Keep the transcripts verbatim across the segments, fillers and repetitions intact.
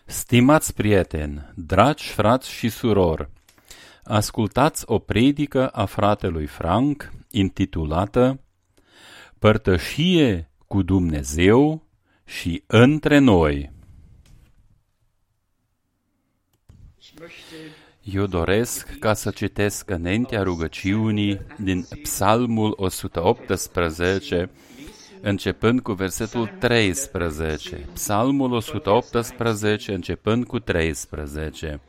Stimați prieteni, dragi frați și surori, ascultați o predică a fratelui Frank intitulată Părtășie cu Dumnezeu și între noi. Eu doresc ca să citesc înaintea rugăciunii din Psalmul o sută optsprezece, începând cu versetul treisprezece. Psalmul o sută optsprezece, începând cu treisprezece.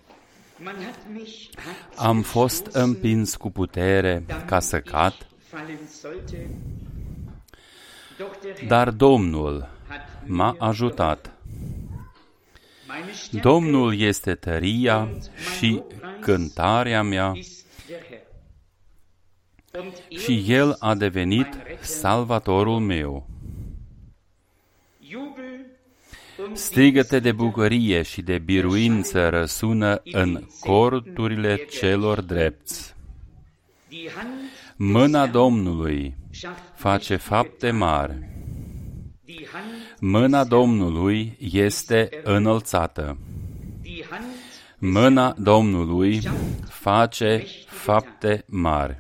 Am fost împins cu putere ca să cad, dar Domnul m-a ajutat. Domnul este tăria și cântarea mea și El a devenit salvatorul meu. Strigăte de bucurie și de biruință răsună în corturile celor drepți. Mâna Domnului face fapte mari. Mâna Domnului este înălțată. Mâna Domnului face fapte mari.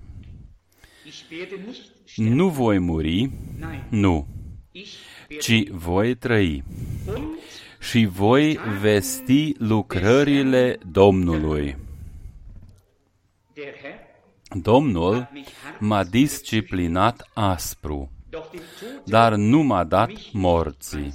Nu voi muri, nu, ci voi trăi și voi vesti lucrările Domnului. Domnul m-a disciplinat aspru, dar nu m-a dat morții.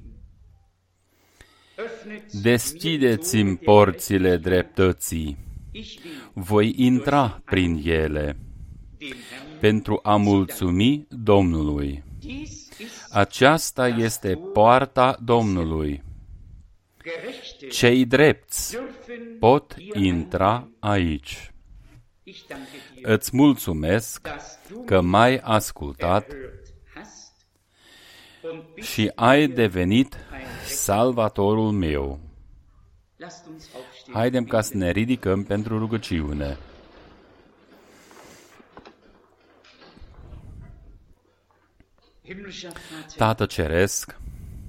Deschideți-mi porțile dreptății, voi intra prin ele, pentru a mulțumi Domnului. Aceasta este poarta Domnului. Cei drepți pot intra aici. Îți mulțumesc că m-ai ascultat și ai devenit salvatorul meu. Haidem ca să ne ridicăm pentru rugăciune. Tată Ceresc,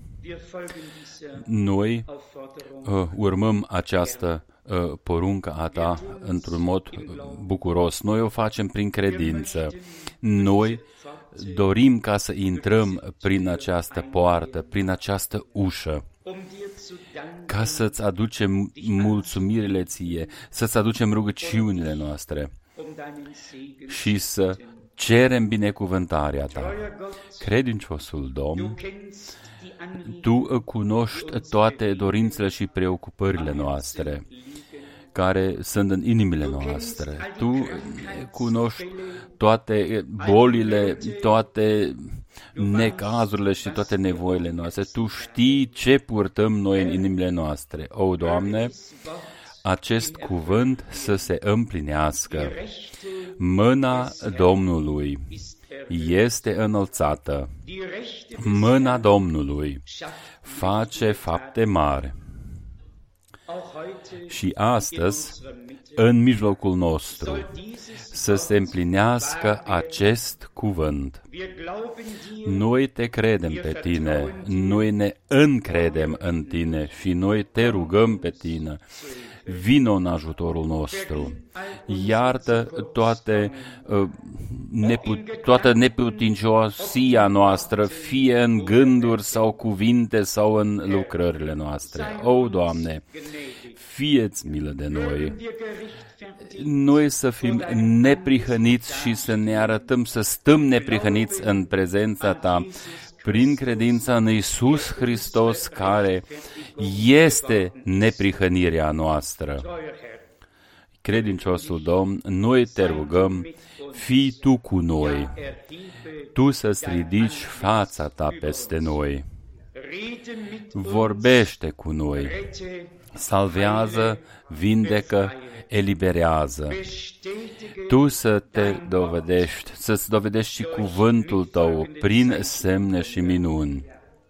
noi uh, urmăm această uh, poruncă a Ta într-un mod bucuros. Noi o facem prin credință. Noi dorim ca să intrăm prin această poartă, prin această ușă, ca să-ți aducem mulțumirile Ție, să-ți aducem rugăciunile noastre și să cerem binecuvântarea Ta. Credinciosul Domn, Tu cunoști toate dorințele și preocupările noastre care sunt în inimile noastre. Tu cunoști toate bolile, toate necazurile și toate nevoile noastre. Tu știi ce purtăm noi în inimile noastre. O, Doamne, acest cuvânt să se împlinească. Mâna Domnului este înălțată. Mâna Domnului face fapte mari. Și astăzi, în mijlocul nostru, să se împlinească acest cuvânt. Noi te credem pe Tine, noi ne încredem în Tine și noi te rugăm pe Tine. Vino în ajutorul nostru. Iartă toate, uh, neput- toată neputinciosia noastră, fie în gânduri sau cuvinte sau în lucrările noastre. O, Doamne, fie-ți milă de noi. Noi să fim neprihăniți și să ne arătăm, să stăm neprihăniți în prezența Ta, prin credința în Iisus Hristos, care este neprihănirea noastră. Credinciosul Domn, noi te rugăm, fii Tu cu noi, Tu să-ți ridici fața Ta peste noi. Vorbește cu noi, salvează, vindecă, eliberează. Tu să te dovedești, să-ți dovedești și cuvântul Tău prin semne și minuni.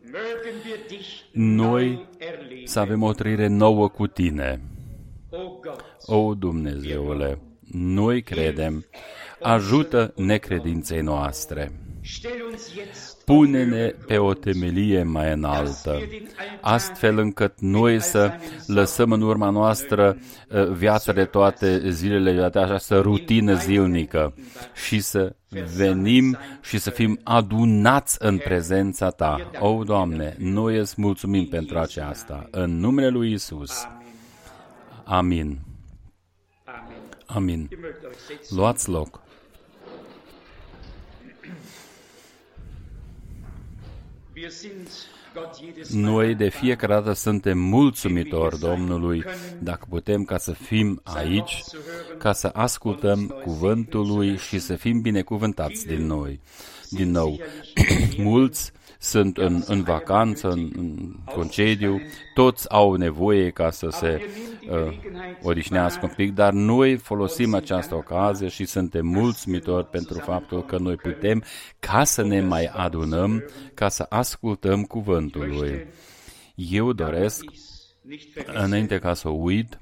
Noi să avem o trăire nouă cu Tine. O, Dumnezeule, noi credem, ajută necredinței noastre. Pune-ne pe o temelie mai înaltă, astfel încât noi să lăsăm în urma noastră viața de toate zilele, de această rutină zilnică și să venim și să fim adunați în prezența Ta. O, Doamne, noi îți mulțumim pentru aceasta. În numele lui Iisus. Amin. Amin. Luați loc. Noi de fiecare dată suntem mulțumitori Domnului dacă putem ca să fim aici, ca să ascultăm cuvântul Lui și să fim binecuvântați din noi. Din nou, mulți sunt în, în vacanță, în, în concediu, toți au nevoie ca să se uh, odihnească un pic, dar noi folosim această ocazie și suntem mulțumitori pentru faptul că noi putem ca să ne mai adunăm, ca să ascultăm cuvântul Lui. Eu doresc, înainte ca să uit,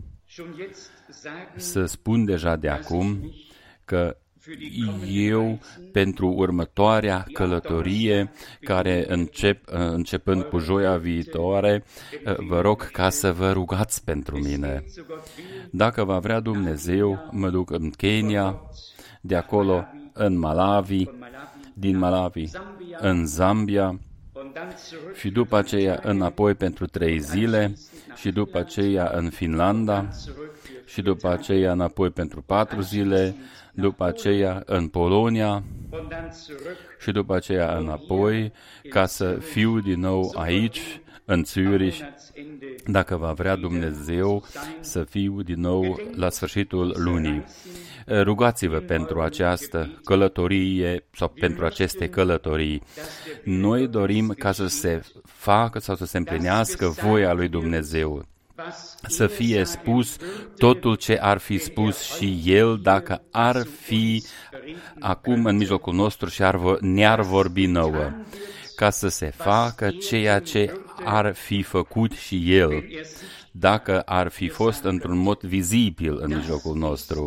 să spun deja de acum că eu, pentru următoarea călătorie, care încep, începând cu joia viitoare, vă rog ca să vă rugați pentru mine. Dacă va vrea Dumnezeu, mă duc în Kenya, de acolo în Malawi, din Malawi în Zambia și după aceea înapoi pentru trei zile și după aceea în Finlanda și după aceea înapoi pentru patru zile, după aceea în Polonia și după aceea înapoi, ca să fiu din nou aici, în Zürich, dacă va vrea Dumnezeu să fiu din nou la sfârșitul lunii. Rugați-vă pentru această călătorie sau pentru aceste călătorii. Noi dorim ca să se facă sau să se împlinească voia lui Dumnezeu, să fie spus totul ce ar fi spus și El dacă ar fi acum în mijlocul nostru și ar, ne-ar vorbi nouă, ca să se facă ceea ce ar fi făcut și El, dacă ar fi fost într-un mod vizibil în mijlocul nostru.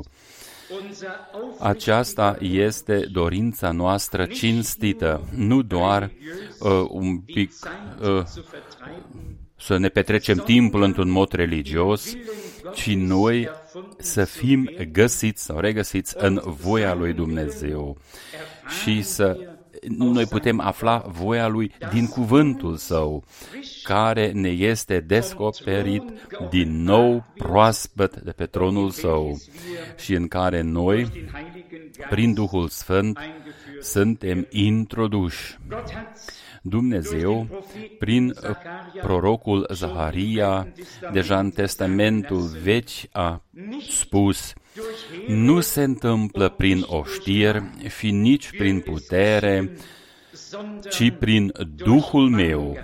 Aceasta este dorința noastră cinstită, nu doar uh, un pic uh, să ne petrecem timpul într-un mod religios, ci noi să fim găsiți sau regăsiți în voia lui Dumnezeu și să noi putem afla voia Lui din cuvântul Său, care ne este descoperit din nou proaspăt de pe tronul Său și în care noi, prin Duhul Sfânt, suntem introduși. Dumnezeu, prin prorocul Zaharia, deja în Testamentul Vechi, a spus: nu se întâmplă prin oștiri și nici prin putere, ci prin Duhul meu.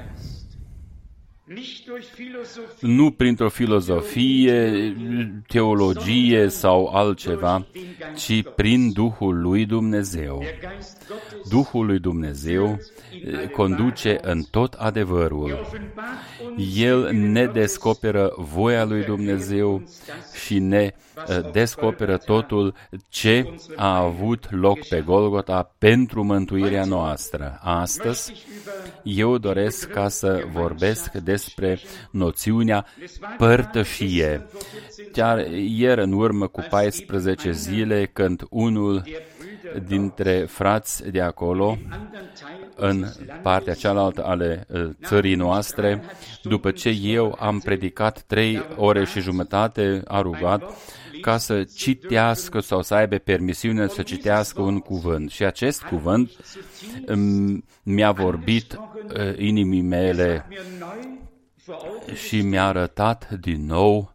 Nu printr-o filozofie, teologie sau altceva, ci prin Duhul lui Dumnezeu. Duhul lui Dumnezeu conduce în tot adevărul. El ne descoperă voia lui Dumnezeu și ne descoperă totul ce a avut loc pe Golgota pentru mântuirea noastră. Astăzi, eu doresc ca să vorbesc despre noțiunea părtășie. Chiar ieri, în urmă cu paisprezece zile, când unul dintre frați de acolo, în partea cealaltă ale țării noastre, după ce eu am predicat trei ore și jumătate, a rugat ca să citească sau să aibă permisiune să citească un cuvânt. Și acest cuvânt mi-a vorbit inimii mele și mi-a arătat din nou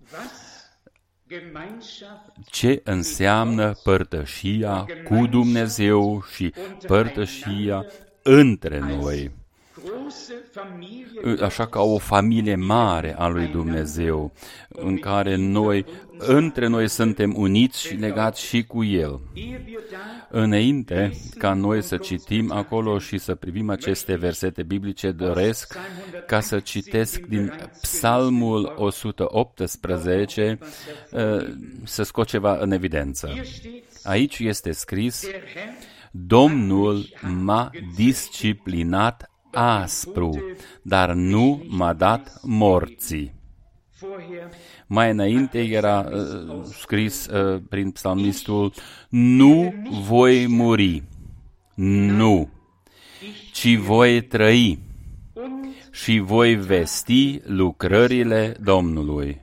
ce înseamnă părtășia cu Dumnezeu și părtășia între noi, așa ca o familie mare a lui Dumnezeu, în care noi, între noi suntem uniți și legați și cu El. Înainte ca noi să citim acolo și să privim aceste versete biblice, doresc ca să citesc din Psalmul o sută optsprezece, să scot ceva în evidență. Aici este scris: Domnul m-a disciplinat aspru, dar nu m-a dat morții. Mai înainte era uh, scris uh, prin psalmistul, nu voi muri, nu, ci voi trăi și voi vesti lucrările Domnului.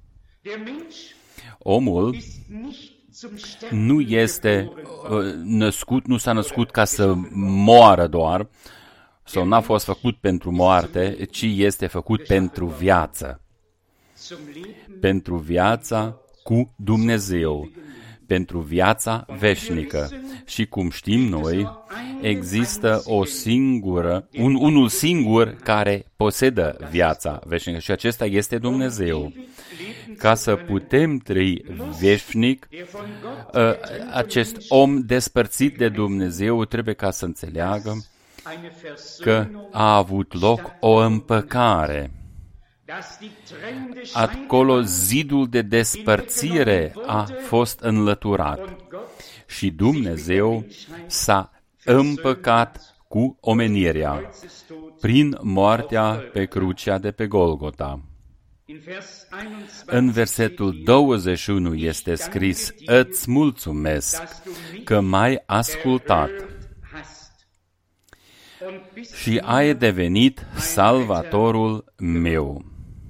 Omul nu este uh, născut, nu s-a născut ca să moară doar, sau n-a fost făcut pentru moarte, ci este făcut pentru viață. Pentru viața cu Dumnezeu, pentru viața veșnică. Și cum știm noi, există o singură, un, unul singur care posedă viața veșnică și acesta este Dumnezeu. Ca să putem trăi veșnic, acest om despărțit de Dumnezeu trebuie ca să înțeleagă că a avut loc o împăcare. Acolo zidul de despărțire a fost înlăturat și Dumnezeu s-a împăcat cu omenirea prin moartea pe crucea de pe Golgota. În versetul douăzeci și unu este scris, îți mulțumesc că m-ai ascultat și ai devenit salvatorul meu.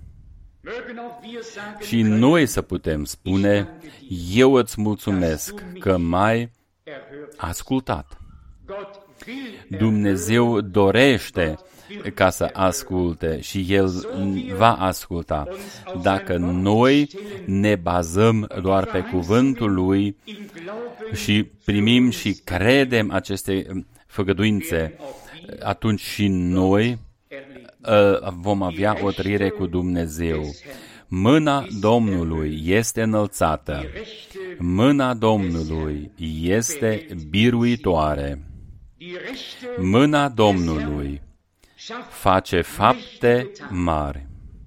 Și noi să putem spune, eu îți mulțumesc că m-ai ascultat. Dumnezeu dorește ca să asculte și El va asculta. Dacă noi ne bazăm doar pe cuvântul Lui și primim și credem aceste făgăduințe, atunci și noi vom avea o trăire cu Dumnezeu. Mâna Domnului este înălțată. Mâna Domnului este biruitoare. Mâna Domnului face fapte mari.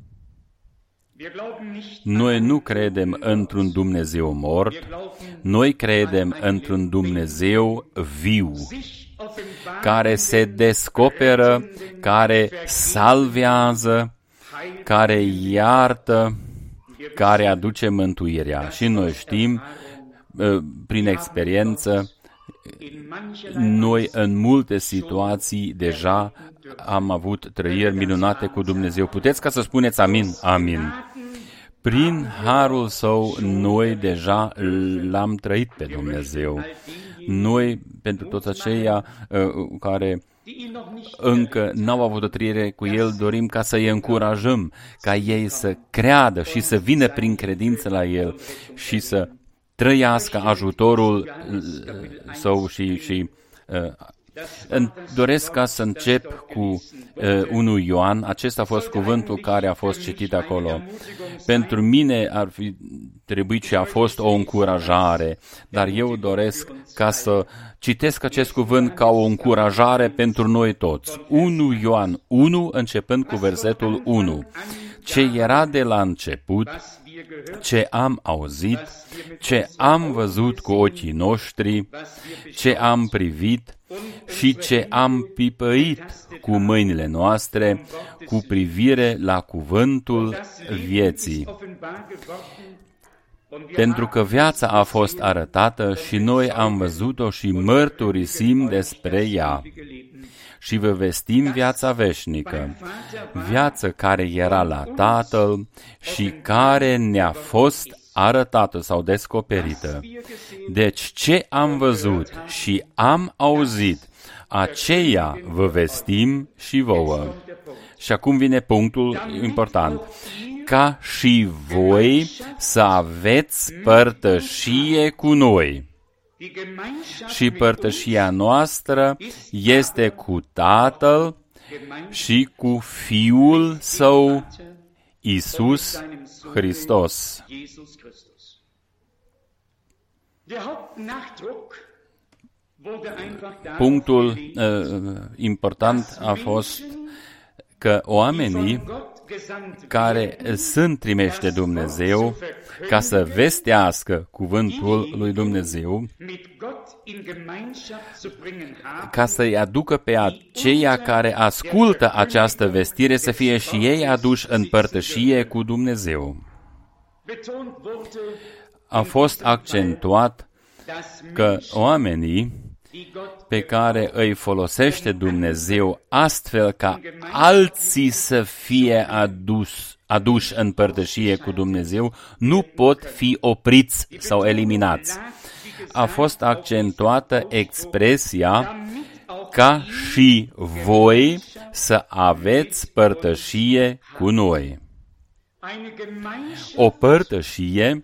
Noi nu credem într-un Dumnezeu mort, noi credem într-un Dumnezeu viu, care se descoperă, care salvează, care iartă, care aduce mântuirea. Și noi știm, prin experiență, noi în multe situații deja am avut trăiri minunate cu Dumnezeu. Puteți ca să spuneți amin? Amin. Prin harul Său, noi deja l-am trăit pe Dumnezeu. Noi, pentru toți aceia uh, care încă n-au avut o trăire cu El, dorim ca să-i încurajăm, ca ei să creadă și să vină prin credință la El și să trăiască ajutorul Său și... și uh, doresc ca să încep cu uh, unu Ioan. Acesta a fost cuvântul care a fost citit acolo. Pentru mine ar fi trebuit și a fost o încurajare, dar eu doresc ca să citesc acest cuvânt ca o încurajare pentru noi toți. unu Ioan unu, începând cu versetul unu. Ce era de la început, ce am auzit, ce am văzut cu ochii noștri, ce am privit și ce am pipăit cu mâinile noastre cu privire la cuvântul vieții. Pentru că viața a fost arătată și noi am văzut-o și mărturisim despre ea. Și vă vestim viața veșnică, viață care era la Tatăl și care ne-a fost arătată sau descoperită. Deci ce am văzut și am auzit, aceea vă vestim și vouă. Și acum vine punctul important. Ca și voi să aveți părtășie cu noi. Și părtășia noastră este cu Tatăl și cu Fiul Său, Iisus Hristos. Punctul uh, important a fost că oamenii care sunt trimiși de Dumnezeu ca să vestească cuvântul lui Dumnezeu, ca să-i aducă pe aceia care ascultă această vestire să fie și ei aduși în părtășie cu Dumnezeu. A fost accentuat că oamenii pe care îi folosește Dumnezeu astfel ca alții să fie adus, aduși în părtășie cu Dumnezeu, nu pot fi opriți sau eliminați. A fost accentuată expresia ca și voi să aveți părtășie cu noi. O părtășie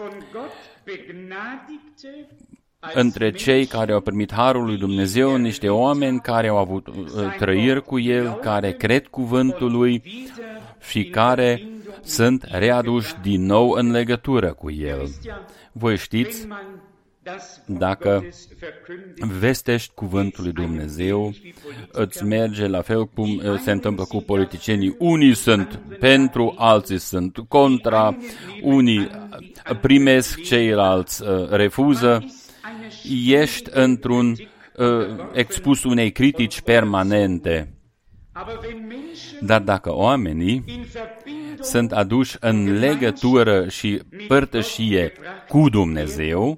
între cei care au primit harul lui Dumnezeu, niște oameni care au avut uh, trăiri cu El, care cred cuvântul lui și care sunt readuși din nou în legătură cu El. Voi știți, dacă vestești cuvântul lui Dumnezeu, îți merge la fel cum se întâmplă cu politicienii. Unii sunt pentru, alții sunt contra, unii primesc, ceilalți uh, refuză. Ești într-un uh, expus unei critici permanente. Dar dacă oamenii sunt aduși în legătură și părtășie cu Dumnezeu,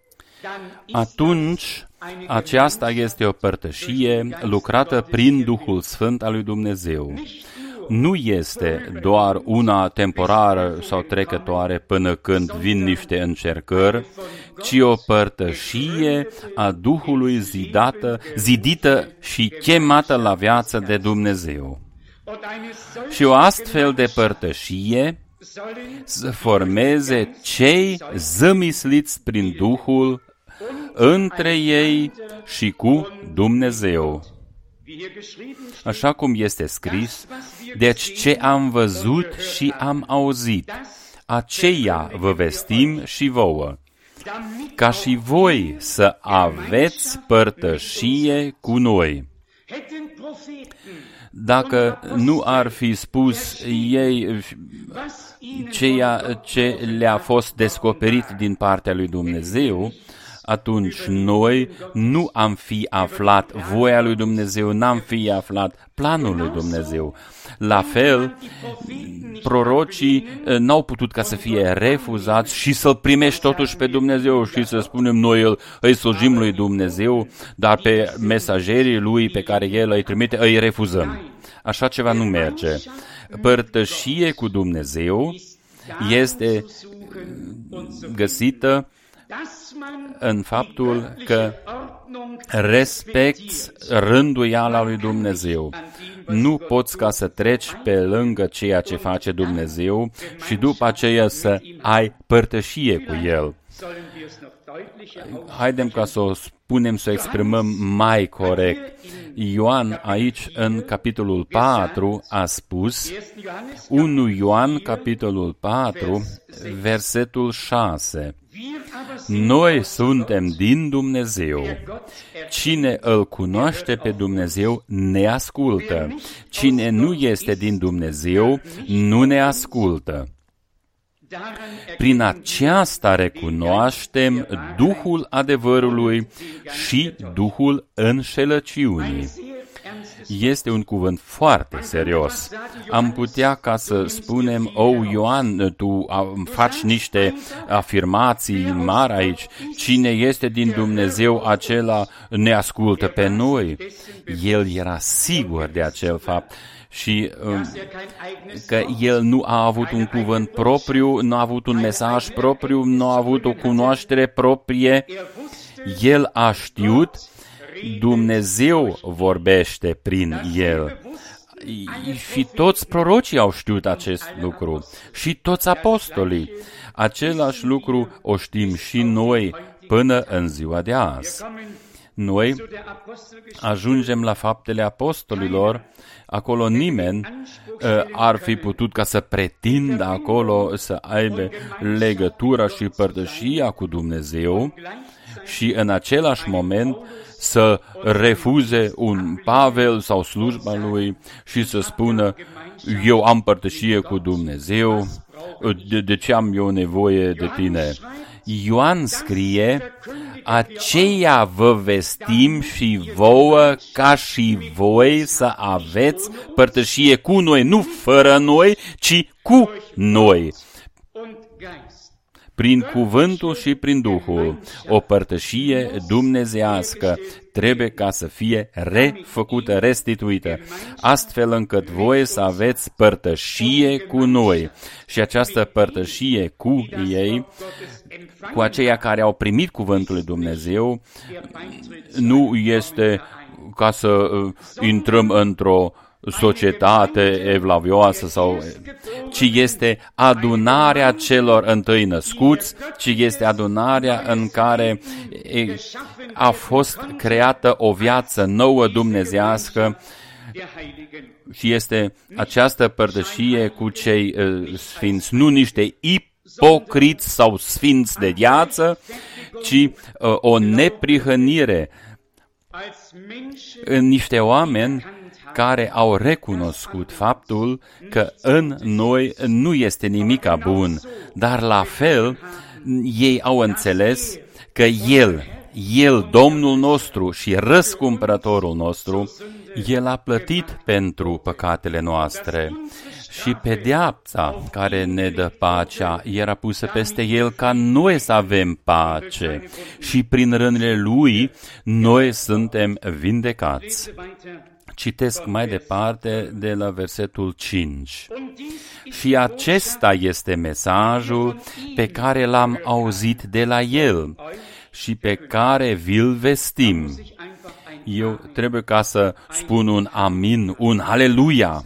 atunci aceasta este o părtășie lucrată prin Duhul Sfânt al lui Dumnezeu. Nu este doar una temporară sau trecătoare până când vin niște încercări, ci o părtășie a Duhului zidată, zidită și chemată la viață de Dumnezeu. Și o astfel de părtășie să formeze cei zămisliți prin Duhul între ei și cu Dumnezeu. Așa cum este scris, deci ce am văzut și am auzit, aceia vă vestim și vouă, ca și voi să aveți părtășie cu noi. Dacă nu ar fi spus ei ceea ce le-a fost descoperit din partea lui Dumnezeu, atunci noi nu am fi aflat voia lui Dumnezeu, n-am fi aflat planul lui Dumnezeu. La fel, prorocii n-au putut ca să fie refuzați și să-L primești totuși pe Dumnezeu și să spunem noi îi slujim lui Dumnezeu, dar pe mesagerii lui pe care El îi trimite îi refuzăm. Așa ceva nu merge. Părtășie cu Dumnezeu este găsită în faptul că respecti rânduiala lui Dumnezeu. Nu poți ca să treci pe lângă ceea ce face Dumnezeu și după aceea să ai părtășie cu El. Haidem ca să o spunem, să o exprimăm mai corect. Ioan aici în capitolul patru a spus, unu Ioan capitolul patru, versetul șase. Noi suntem din Dumnezeu. Cine îl cunoaște pe Dumnezeu ne ascultă. Cine nu este din Dumnezeu nu ne ascultă. Prin aceasta recunoaștem Duhul adevărului și Duhul înșelăciunii. Este un cuvânt foarte serios. Am putea ca să spunem, oh, Ioan, tu faci niște afirmații mari aici. Cine este din Dumnezeu, acela ne ascultă pe noi. El era sigur de acel fapt. Și um, că el nu a avut un cuvânt propriu, nu a avut un mesaj propriu, nu a avut o cunoaștere proprie. El a știut, Dumnezeu vorbește prin el. Și toți prorocii au știut acest lucru. Și toți apostolii. Același lucru o știm și noi până în ziua de azi. Noi ajungem la Faptele Apostolilor. Acolo nimeni uh, ar fi putut ca să pretindă acolo să aibă legătura și părtășia cu Dumnezeu și în același moment să refuze un Pavel sau slujba lui și să spună, eu am părtășie cu Dumnezeu, de, de ce am eu nevoie de tine? Ioan scrie, aceea vă vestim și vouă ca și voi să aveți părtășie cu noi, nu fără noi, ci cu noi, prin cuvântul și prin Duhul. O părtășie dumnezeiască trebuie ca să fie refăcută, restituită, astfel încât voi să aveți părtășie cu noi. Și această părtășie cu ei, cu aceia care au primit cuvântul lui Dumnezeu, nu este ca să uh, intrăm într-o societate evlavioasă, sau, ci este adunarea celor întâi născuți, ci este adunarea în care a fost creată o viață nouă dumnezeiască și este această părtășie cu cei uh, sfinți, nu niște ipocriți sau sfinți de viață, ci uh, o neprihănire în niște oameni care au recunoscut faptul că în noi nu este nimica bun, dar la fel ei au înțeles că El, El, Domnul nostru și răscumpărătorul nostru, El a plătit pentru păcatele noastre și pedeapsa care ne dă pacea era pusă peste El ca noi să avem pace și prin rănile Lui noi suntem vindecați. Citesc mai departe de la versetul cinci. Și acesta este mesajul pe care l-am auzit de la El și pe care vi-l vestim. Eu trebuie ca să spun un amin, un aleluia.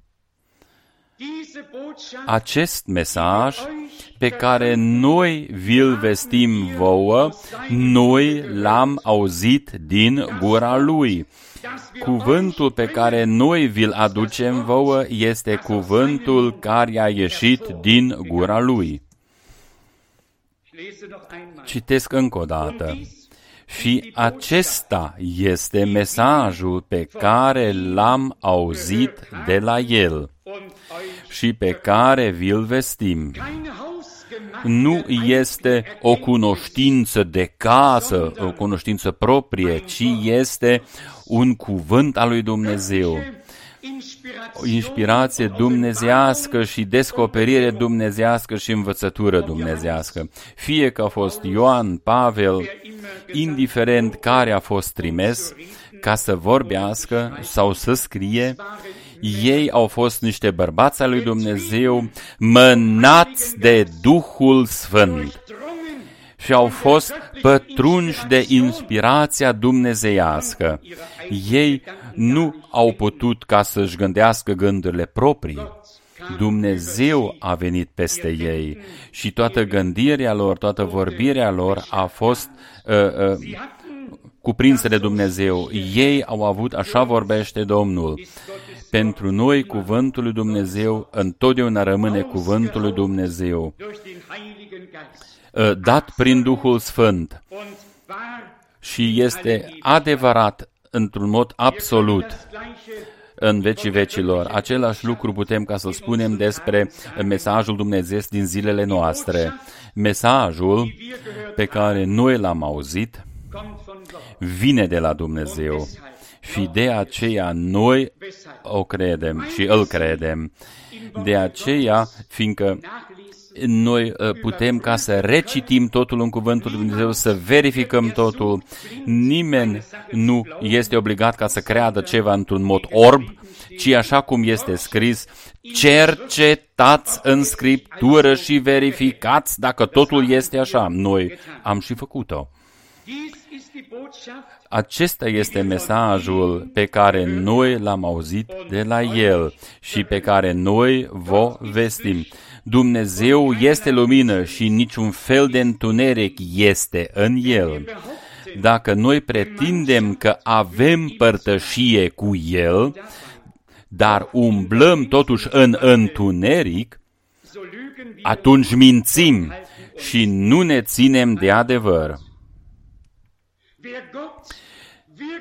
Acest mesaj pe care noi vi-l vestim vouă, noi l-am auzit din gura Lui. Cuvântul pe care noi vi-l aducem vouă este cuvântul care a ieșit din gura Lui. Citesc încă o dată. Și acesta este mesajul pe care l-am auzit de la El și pe care vi-l vestim. Nu este o cunoștință de casă, o cunoștință proprie, ci este un cuvânt al lui Dumnezeu. O inspirație dumnezească și descoperire dumnezească și învățătură dumnezească. Fie că a fost Ioan, Pavel, indiferent care a fost trimis ca să vorbească sau să scrie, ei au fost niște bărbați al lui Dumnezeu mânați de Duhul Sfânt și au fost pătrunși de inspirația dumnezeiască. Ei nu au putut ca să-și gândească gândurile proprii. Dumnezeu a venit peste ei și toată gândirea lor, toată vorbirea lor a fost uh, uh, cuprinsă de Dumnezeu. Ei au avut, așa vorbește Domnul. Pentru noi, cuvântul lui Dumnezeu întotdeauna rămâne cuvântul lui Dumnezeu, dat prin Duhul Sfânt. Și este adevărat, într-un mod absolut, în vecii vecilor. Același lucru putem ca să spunem despre mesajul Dumnezeu din zilele noastre. Mesajul pe care noi l-am auzit vine de la Dumnezeu. Și de aceea noi o credem și îl credem. De aceea, fiindcă noi putem ca să recitim totul în cuvântul lui Dumnezeu, să verificăm totul. Nimeni nu este obligat ca să creadă ceva într-un mod orb, ci așa cum este scris, cercetați în Scriptură și verificați dacă totul este așa. Noi am și făcut-o. Acesta este mesajul pe care noi l-am auzit de la El și pe care noi vă vestim. Dumnezeu este lumină și niciun fel de întuneric este în El. Dacă noi pretindem că avem părtășie cu El, dar umblăm totuși în întuneric, atunci mințim și nu ne ținem de adevăr.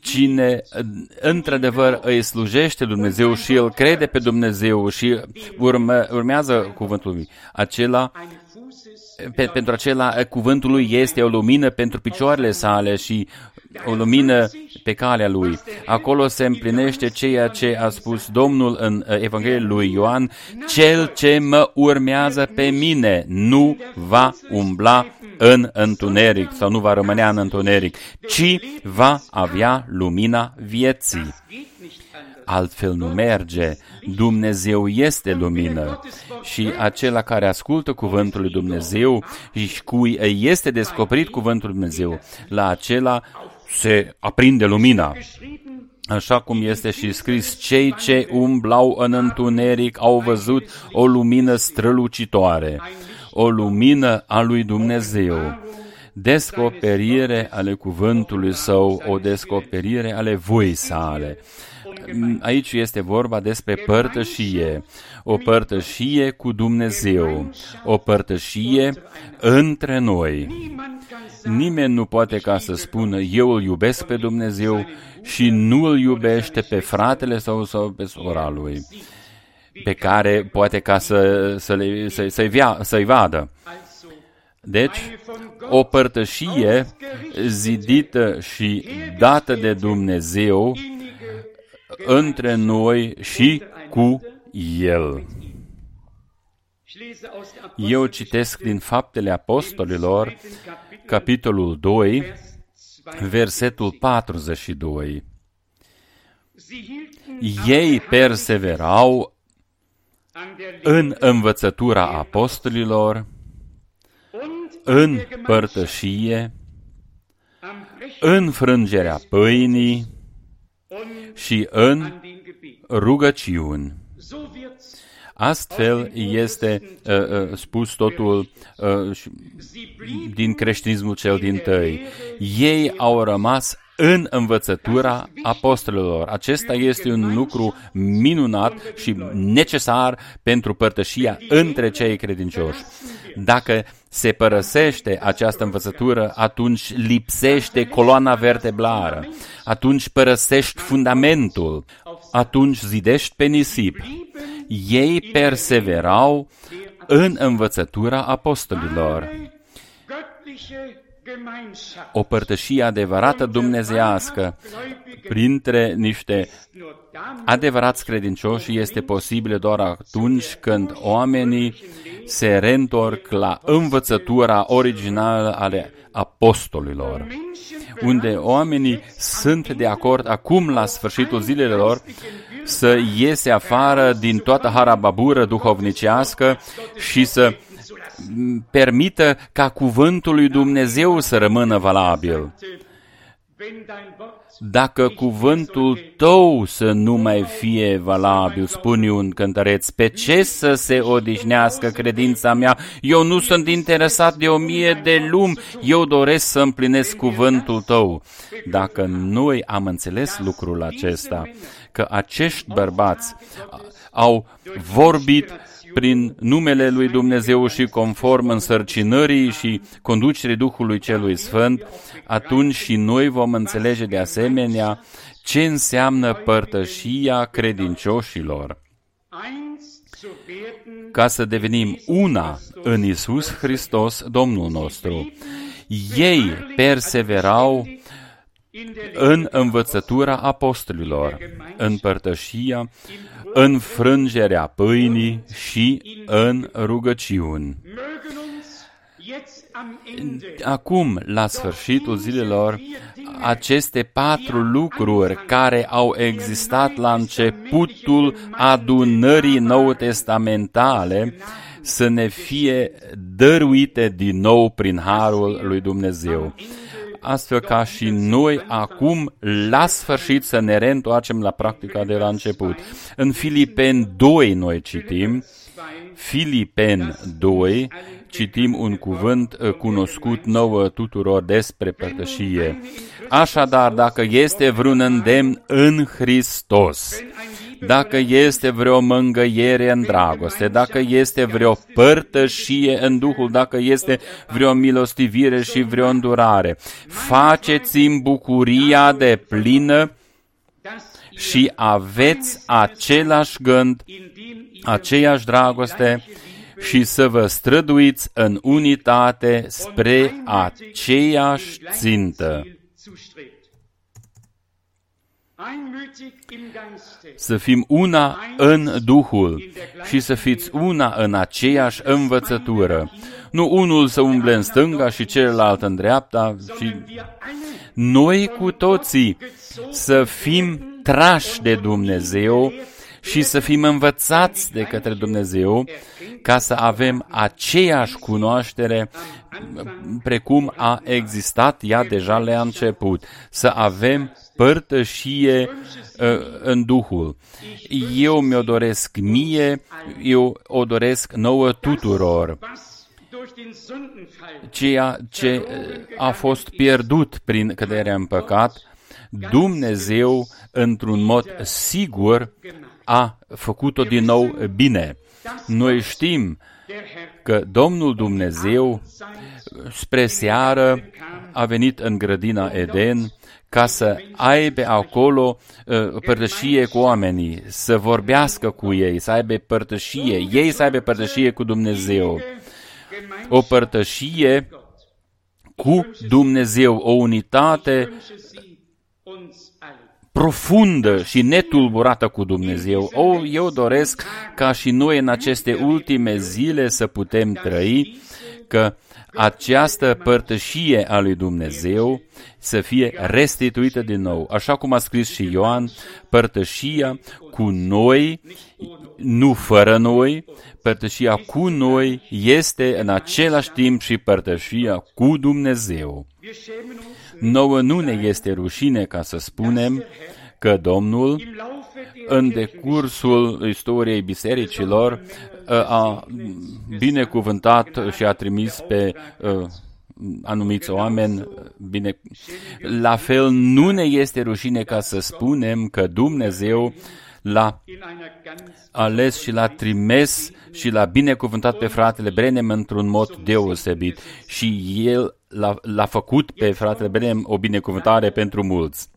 cine într-adevăr îi slujește Dumnezeu și el crede pe Dumnezeu și urmă, urmează cuvântul lui, acela, pe, pentru acela cuvântul lui este o lumină pentru picioarele sale și o lumină pe calea lui. Acolo se împlinește ceea ce a spus Domnul în Evanghelia lui Ioan: cel ce mă urmează pe mine nu va umbla în întuneric sau nu va rămâne în întuneric, ci va avea lumina vieții. Altfel nu merge. Dumnezeu este lumină și acela care ascultă cuvântul lui Dumnezeu și cui este descoperit cuvântul lui Dumnezeu, la acela se aprinde lumina. Așa cum este și scris, cei ce umblau în întuneric au văzut o lumină strălucitoare, o lumină a lui Dumnezeu, descoperire ale cuvântului său, o descoperire ale voii sale. Aici este vorba despre părtășie, o părtășie cu Dumnezeu, o părtășie între noi. Nimeni nu poate ca să spună eu îl iubesc pe Dumnezeu și nu îl iubește pe fratele sau, sau pe sora lui, pe care poate ca să, să le, să, să-i, via, să-i vadă. Deci, o părtășie zidită și dată de Dumnezeu între noi și cu El. Eu citesc din Faptele Apostolilor, capitolul doi, versetul patruzeci și doi. Ei perseverau în învățătura apostolilor, în părtășie, în frângerea pâinii și în rugăciuni. Astfel este uh, uh, spus totul uh, din creștinismul cel dintâi. Ei au rămas în învățătura apostolilor. Acesta este un lucru minunat și necesar pentru părtășia între cei credincioși. Dacă se părăsește această învățătură, atunci lipsește coloana vertebrală, atunci părăsești fundamentul, atunci zidești pe nisip. Ei perseverau în învățătura apostolilor. O părtășie adevărată dumnezeiască printre niște adevărați credincioși este posibilă doar atunci când oamenii se reîntorc la învățătura originală ale apostolilor, unde oamenii sunt de acord acum la sfârșitul zilelor să iese afară din toată harababură duhovnicească și să permită ca cuvântul lui Dumnezeu să rămână valabil. Dacă cuvântul tău să nu mai fie valabil, spune un cântăreț, pe ce să se odihnească credința mea? Eu nu sunt interesat de o mie de lumi, eu doresc să împlinesc cuvântul tău. Dacă noi am înțeles lucrul acesta, că acești bărbați au vorbit prin numele lui Dumnezeu și conform însărcinării și conducerii Duhului Celui Sfânt, atunci și noi vom înțelege de asemenea ce înseamnă părtășia credincioșilor. Ca să devenim una în Iisus Hristos, Domnul nostru. Ei perseverau în învățătura apostolilor, în părtășia, în frângerea pâinii și în rugăciuni. Acum, la sfârșitul zilelor, aceste patru lucruri care au existat la începutul adunării nou-testamentale să ne fie dăruite din nou prin harul lui Dumnezeu. Astfel ca și noi acum, la sfârșit, să ne reîntoarcem la practica de la început. În Filipeni doi noi citim, Filipeni doi, citim un cuvânt cunoscut nouă tuturor despre părtășie. Așadar, dacă este vreun îndemn în Hristos, dacă este vreo mângâiere în dragoste, dacă este vreo părtășie în Duhul, dacă este vreo milostivire și vreo îndurare, faceți-mi bucuria de plină și aveți același gând, aceeași dragoste și să vă străduiți în unitate spre aceeași țintă. Să fim una în Duhul și să fiți una în aceeași învățătură. Nu unul să umble în stânga și celălalt în dreapta, și noi cu toții să fim trași de Dumnezeu și să fim învățați de către Dumnezeu, ca să avem aceeași cunoaștere precum a existat ea deja la început, să avem părtășie uh, în Duhul. Eu mi-o doresc mie, eu o doresc nouă tuturor. Ceea ce a fost pierdut prin căderea în păcat, Dumnezeu, într-un mod sigur, a făcut-o din nou bine. Noi știm că Domnul Dumnezeu, spre seară, a venit în grădina Eden ca să aibă acolo uh, părtășie cu oamenii, să vorbească cu ei, să aibă părtășie, ei să aibă părtășie cu Dumnezeu. O părtășie cu Dumnezeu, o unitate profundă și netulburată cu Dumnezeu. O, eu doresc ca și noi în aceste ultime zile să putem trăi, că această părtășie a lui Dumnezeu să fie restituită din nou. Așa cum a scris și Ioan, părtășia cu noi, nu fără noi, părtășia cu noi este în același timp și părtășia cu Dumnezeu. Nouă nu ne este rușine ca să spunem că Domnul, în decursul istoriei bisericilor, a binecuvântat și a trimis pe anumiți oameni bine. La fel, nu ne este rușine ca să spunem că Dumnezeu l-a ales și l-a trimis și l-a binecuvântat pe fratele Branham într-un mod deosebit. Și el l-a, l-a făcut pe fratele Branham o binecuvântare pentru mulți.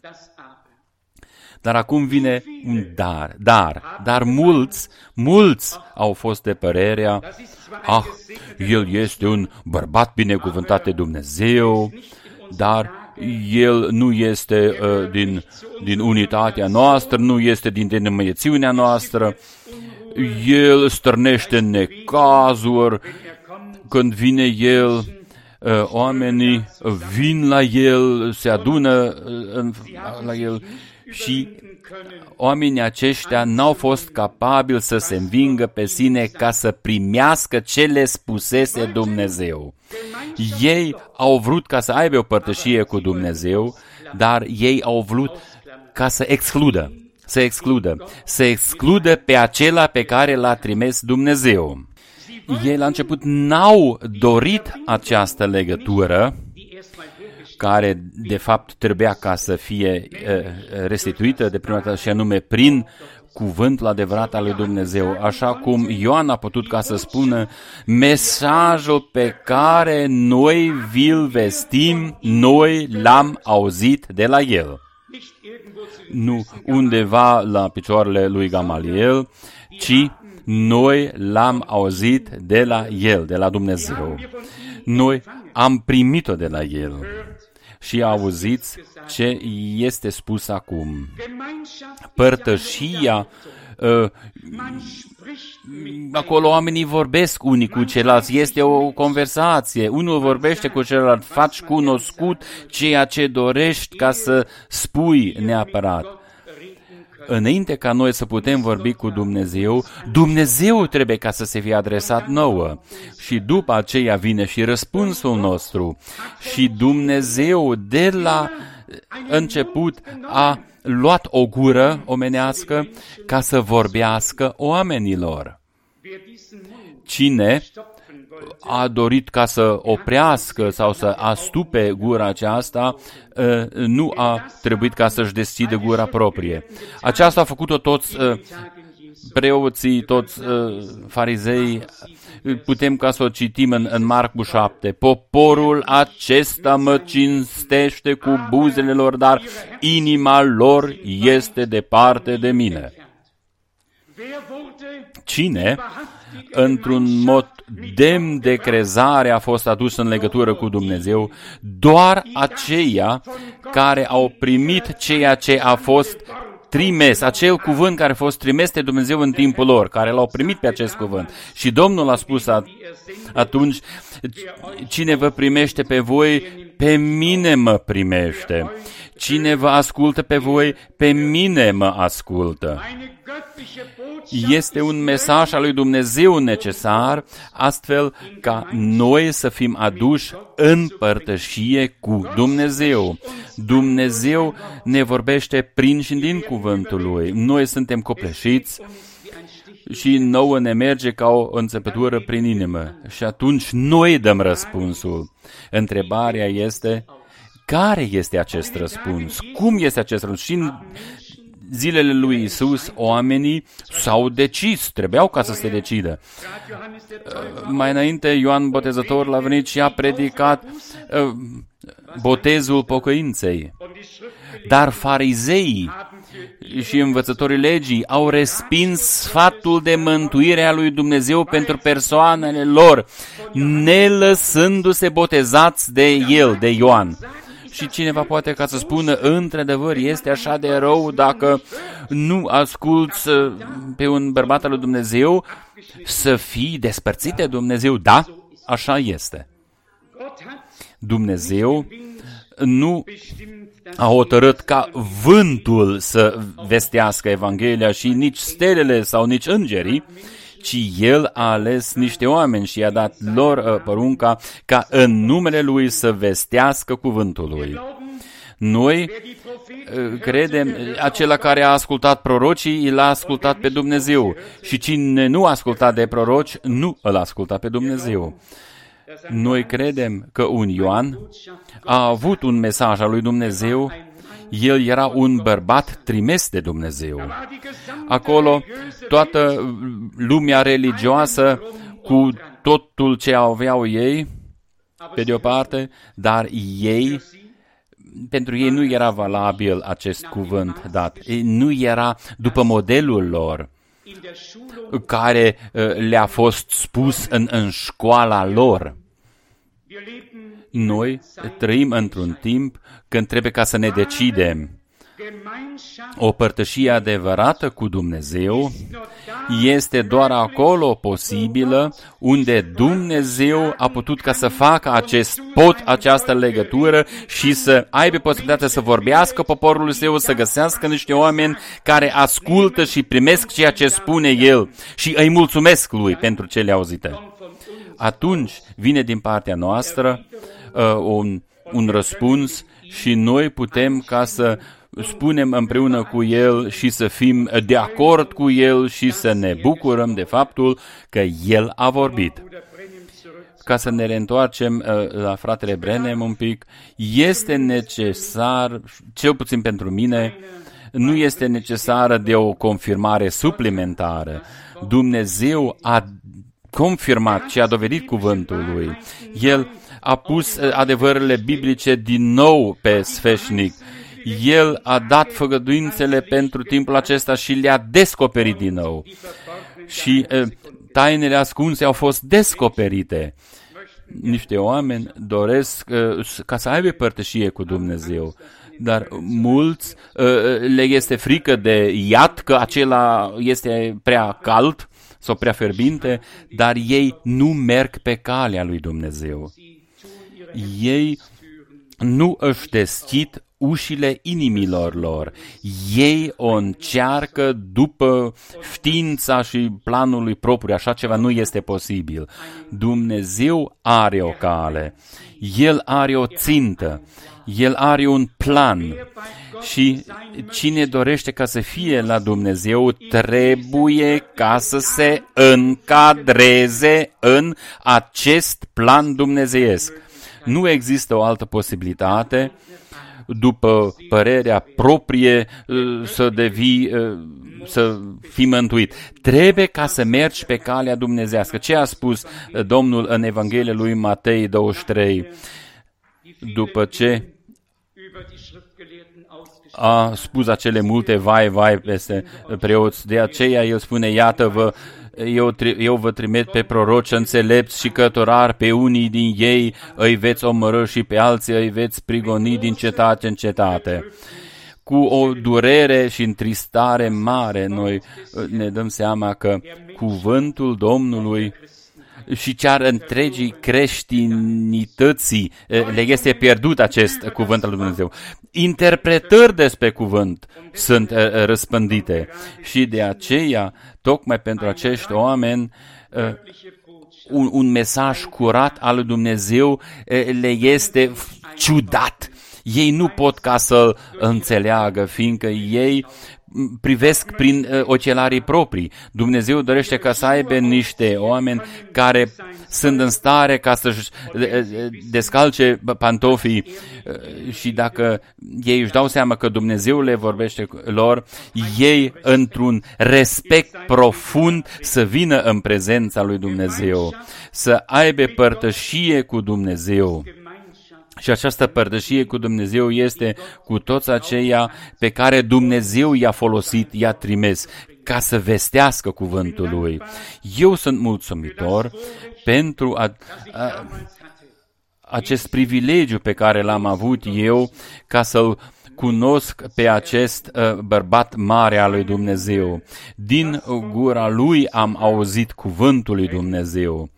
Dar acum vine un dar, dar, dar mulți, mulți au fost de părerea, ah, el este un bărbat binecuvântat de Dumnezeu, dar el nu este uh, din, din unitatea noastră, nu este din denumățiunea noastră, el stârnește necazuri, când vine el, uh, oamenii vin la el, se adună uh, la el, și oamenii aceștia n-au fost capabili să se învingă pe sine ca să primească ce le spusese Dumnezeu. Ei au vrut ca să aibă o părtășie cu Dumnezeu, dar ei au vrut ca să excludă, să excludă, să excludă pe acela pe care l-a trimis Dumnezeu. Ei la început n-au dorit această legătură, care de fapt trebuia ca să fie restituită de prima dată, și anume prin cuvântul adevărat al lui Dumnezeu, așa cum Ioan a putut ca să spună, mesajul pe care noi vi-l vestim, noi l-am auzit de la el. Nu undeva la picioarele lui Gamaliel, ci noi l-am auzit de la el, de la Dumnezeu. Noi am primit-o de la el. Și auziți ce este spus acum. Părtășia, uh, acolo oamenii vorbesc unii cu ceilalți, este o conversație, unul vorbește cu celălalt, faci cunoscut ceea ce dorești ca să spui neapărat. Înainte ca noi să putem vorbi cu Dumnezeu, Dumnezeu trebuie ca să se fie adresat nouă. Și după aceea vine și răspunsul nostru. Și Dumnezeu de la început a luat o gură omenească ca să vorbească oamenilor. Cine a dorit ca să oprească sau să astupe gura aceasta, nu a trebuit ca să-și deschidă gura proprie. Aceasta a făcut-o toți preoții, toți farizei. Putem ca să o citim în, în Marcu șapte. Poporul acesta mă cinstește cu buzele lor, dar inima lor este departe de mine. Cine, într-un mod demn de crezare, a fost adus în legătură cu Dumnezeu? Doar aceia care au primit ceea ce a fost trimis, acel cuvânt care a fost trimis de Dumnezeu în timpul lor, care l-au primit pe acest cuvânt. Și Domnul a spus atunci, cine vă primește pe voi, pe mine mă primește. Cine vă ascultă pe voi, pe mine mă ascultă. Este un mesaj al lui Dumnezeu necesar, astfel ca noi să fim aduși în părtășie cu Dumnezeu. Dumnezeu ne vorbește prin și din cuvântul Lui. Noi suntem copleșiți și nouă ne merge ca o înțepătură prin inimă. Și atunci noi dăm răspunsul. Întrebarea este, care este acest răspuns? Cum este acest răspuns? Și în zilele lui Iisus, oamenii s-au decis, trebuiau ca să se decidă. Mai înainte, Ioan Botezătorul a venit și a predicat uh, botezul pocăinței. Dar farizeii și învățătorii legii au respins sfatul de mântuire a lui Dumnezeu pentru persoanele lor, nelăsându-se botezați de el, de Ioan. Și cineva poate ca să spună, într-adevăr, este așa de rău dacă nu asculți pe un bărbat al lui Dumnezeu să fii despărțit de Dumnezeu. Da, așa este. Dumnezeu nu a hotărât ca vântul să vestească Evanghelia și nici stelele sau nici îngerii, ci El a ales niște oameni și i-a dat lor uh, porunca ca în numele Lui să vestească cuvântul Lui. Noi uh, credem, acela care a ascultat prorocii, l-a ascultat pe Dumnezeu și cine nu a ascultat de proroci, nu îl a ascultat pe Dumnezeu. Noi credem că un Ioan a avut un mesaj al lui Dumnezeu. El era un bărbat trimis de Dumnezeu. Acolo, toată lumea religioasă, cu totul ce aveau ei, pe de o parte, dar ei, pentru ei nu era valabil acest cuvânt dat. Nu era după modelul lor, care le-a fost spus în, în școala lor. Noi trăim într-un timp când trebuie ca să ne decidem. O părtășie adevărată cu Dumnezeu este doar acolo posibilă unde Dumnezeu a putut ca să facă acest pod, această legătură și să aibă posibilitatea să vorbească poporul său, să găsească niște oameni care ascultă și primesc ceea ce spune El și îi mulțumesc Lui pentru cele auzite. Atunci vine din partea noastră uh, un, un răspuns și noi putem ca să spunem împreună cu El și să fim de acord cu El și să ne bucurăm de faptul că El a vorbit. Ca să ne reîntoarcem uh, la fratele Branham un pic, este necesar, cel puțin pentru mine, nu este necesară de o confirmare suplimentară. Dumnezeu a confirmat și a dovedit cuvântul Lui. El a pus adevărurile biblice din nou pe sfeșnic. El a dat făgăduințele pentru timpul acesta și le-a descoperit din nou. Și uh, tainele ascunse au fost descoperite. Niște oameni doresc uh, ca să aibă părtășie cu Dumnezeu, dar mulți uh, le este frică de iad, că acela este prea cald sau prea fierbinte, dar ei nu merg pe calea lui Dumnezeu. Ei nu își deschid ușile inimilor lor. Ei o încearcă după știința și planul lui propriu. Așa ceva nu este posibil. Dumnezeu are o cale. El are o țintă. El are un plan și cine dorește ca să fie la Dumnezeu trebuie ca să se încadreze în acest plan dumnezeiesc. Nu există o altă posibilitate după părerea proprie să devii, să fii mântuit. Trebuie ca să mergi pe calea dumnezeiască. Ce a spus Domnul în Evanghelia lui Matei douăzeci și trei? După ce a spus acele multe vai, vai peste preoți, de aceea el spune, iată-vă, eu, eu vă trimit pe proroci înțelepți și cătorari, pe unii din ei îi veți omorâ și pe alții îi veți prigoni din cetate în cetate. Cu o durere și întristare mare noi ne dăm seama că cuvântul Domnului și chiar întregii creștinității le este pierdut acest cuvânt al lui Dumnezeu. Interpretări despre cuvânt sunt răspândite și de aceea, tocmai pentru acești oameni, un, un mesaj curat al lui Dumnezeu le este ciudat. Ei nu pot ca să înțeleagă, fiindcă ei privesc prin uh, ochelarii proprii. Dumnezeu dorește ca să aibă niște oameni care sunt în stare ca să-și descalce pantofii uh, și dacă ei își dau seama că Dumnezeu le vorbește lor, ei într-un respect profund să vină în prezența lui Dumnezeu, să aibă părtășie cu Dumnezeu. Și această părtășie cu Dumnezeu este cu toți aceia pe care Dumnezeu i-a folosit, i-a trimis, ca să vestească cuvântul Lui. Eu sunt mulțumitor pentru a, a, acest privilegiu pe care l-am avut eu ca să-L cunosc pe acest uh, bărbat mare al lui Dumnezeu. Din gura Lui am auzit cuvântul lui Dumnezeu.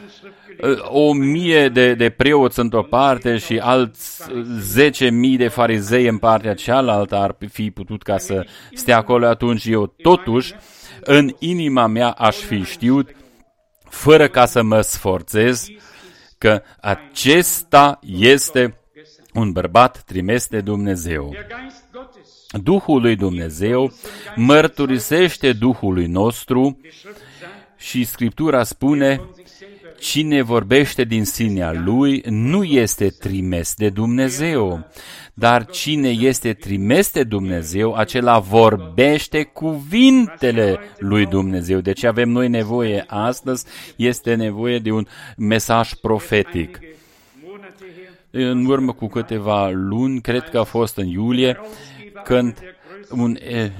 O mie de, de preoți într-o parte și alți zece mii de farizei în partea cealaltă ar fi putut ca să stea acolo. Atunci eu totuși în inima mea aș fi știut, fără ca să mă sforțez, că acesta este un bărbat trimis de Dumnezeu. Duhul lui Dumnezeu mărturisește Duhului nostru și Scriptura spune: cine vorbește din sinea lui nu este trimis de Dumnezeu, dar cine este trimis de Dumnezeu, acela vorbește cuvintele lui Dumnezeu. De ce avem noi nevoie astăzi? Este nevoie de un mesaj profetic. În urmă cu câteva luni, cred că a fost în iulie, când un,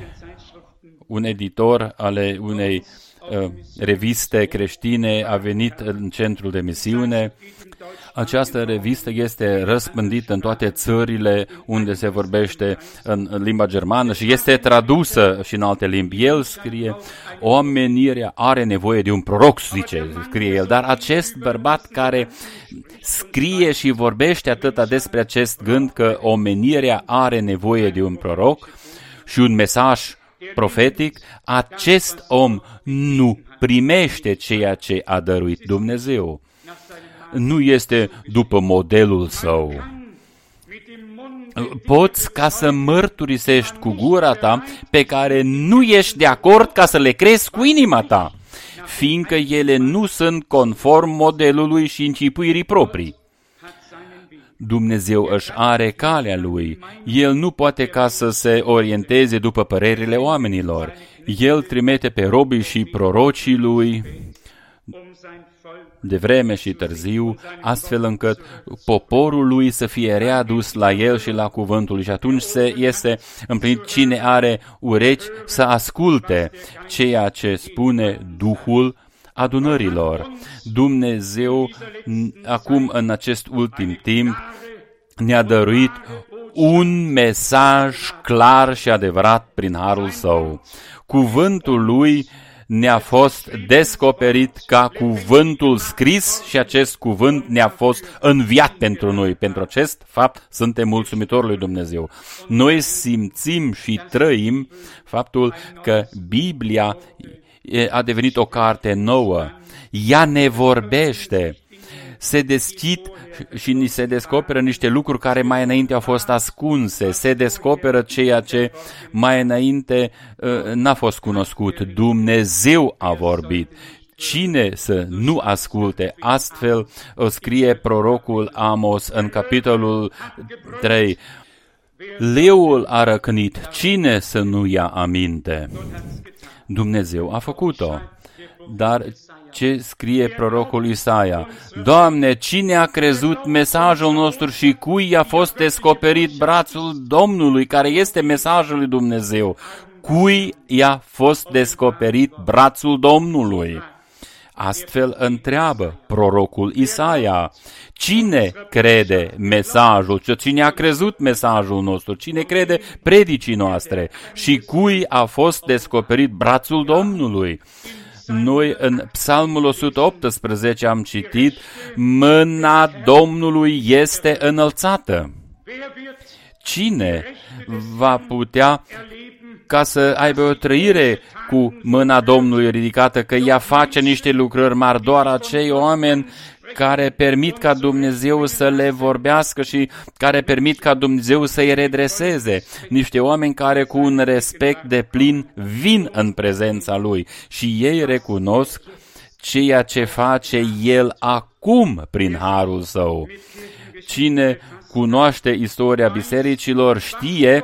un editor ale unei reviste creștine a venit în centrul de misiune. Această revistă este răspândită în toate țările unde se vorbește în limba germană și este tradusă și în alte limbi. El scrie: omenirea are nevoie de un proroc, zice, scrie el, dar acest bărbat care scrie și vorbește atâta despre acest gând că omenirea are nevoie de un proroc și un mesaj profetic, acest om nu primește ceea ce a dăruit Dumnezeu. Nu este după modelul său. Poți ca să mărturisești cu gura ta pe care nu ești de acord ca să le crezi cu inima ta, fiindcă ele nu sunt conform modelului și închipuirii proprii. Dumnezeu își are calea Lui. El nu poate ca să se orienteze după părerile oamenilor. El trimite pe robii și prorocii Lui de vreme și târziu, astfel încât poporul Lui să fie readus la El și la cuvântul Lui. Și atunci se este împlinit cine are urechi să asculte ceea ce spune Duhul adunărilor. Dumnezeu, acum în acest ultim timp, ne-a dăruit un mesaj clar și adevărat prin harul Său. Cuvântul Lui ne-a fost descoperit ca cuvântul scris și acest cuvânt ne-a fost înviat pentru noi. Pentru acest fapt suntem mulțumitori lui Dumnezeu. Noi simțim și trăim faptul că Biblia a devenit o carte nouă. Ea ne vorbește. se deschid și ni se descoperă niște lucruri care mai înainte au fost ascunse, se descoperă ceea ce mai înainte uh, n-a fost cunoscut. Dumnezeu a vorbit. Cine să nu asculte? Astfel o scrie prorocul Amos în capitolul trei. Leul a răcnit, cine să nu ia aminte? Dumnezeu a făcut-o. Dar ce scrie prorocul Isaia? Doamne, cine a crezut mesajul nostru și cui a fost descoperit brațul Domnului, care este mesajul lui Dumnezeu? Cui i-a fost descoperit brațul Domnului? Astfel întreabă prorocul Isaia, cine crede mesajul, cine a crezut mesajul nostru, cine crede predicii noastre și cui a fost descoperit brațul Domnului? Noi în Psalmul o sută optsprezece am citit, mâna Domnului este înălțată. Cine va putea ca să aibă o trăire cu mâna Domnului ridicată, că ea face niște lucrări mari, doar acei oameni care permit ca Dumnezeu să le vorbească și care permit ca Dumnezeu să-i redreseze. Niște oameni care cu un respect deplin vin în prezența Lui și ei recunosc ceea ce face El acum prin harul Său. Cine cunoaște istoria bisericilor știe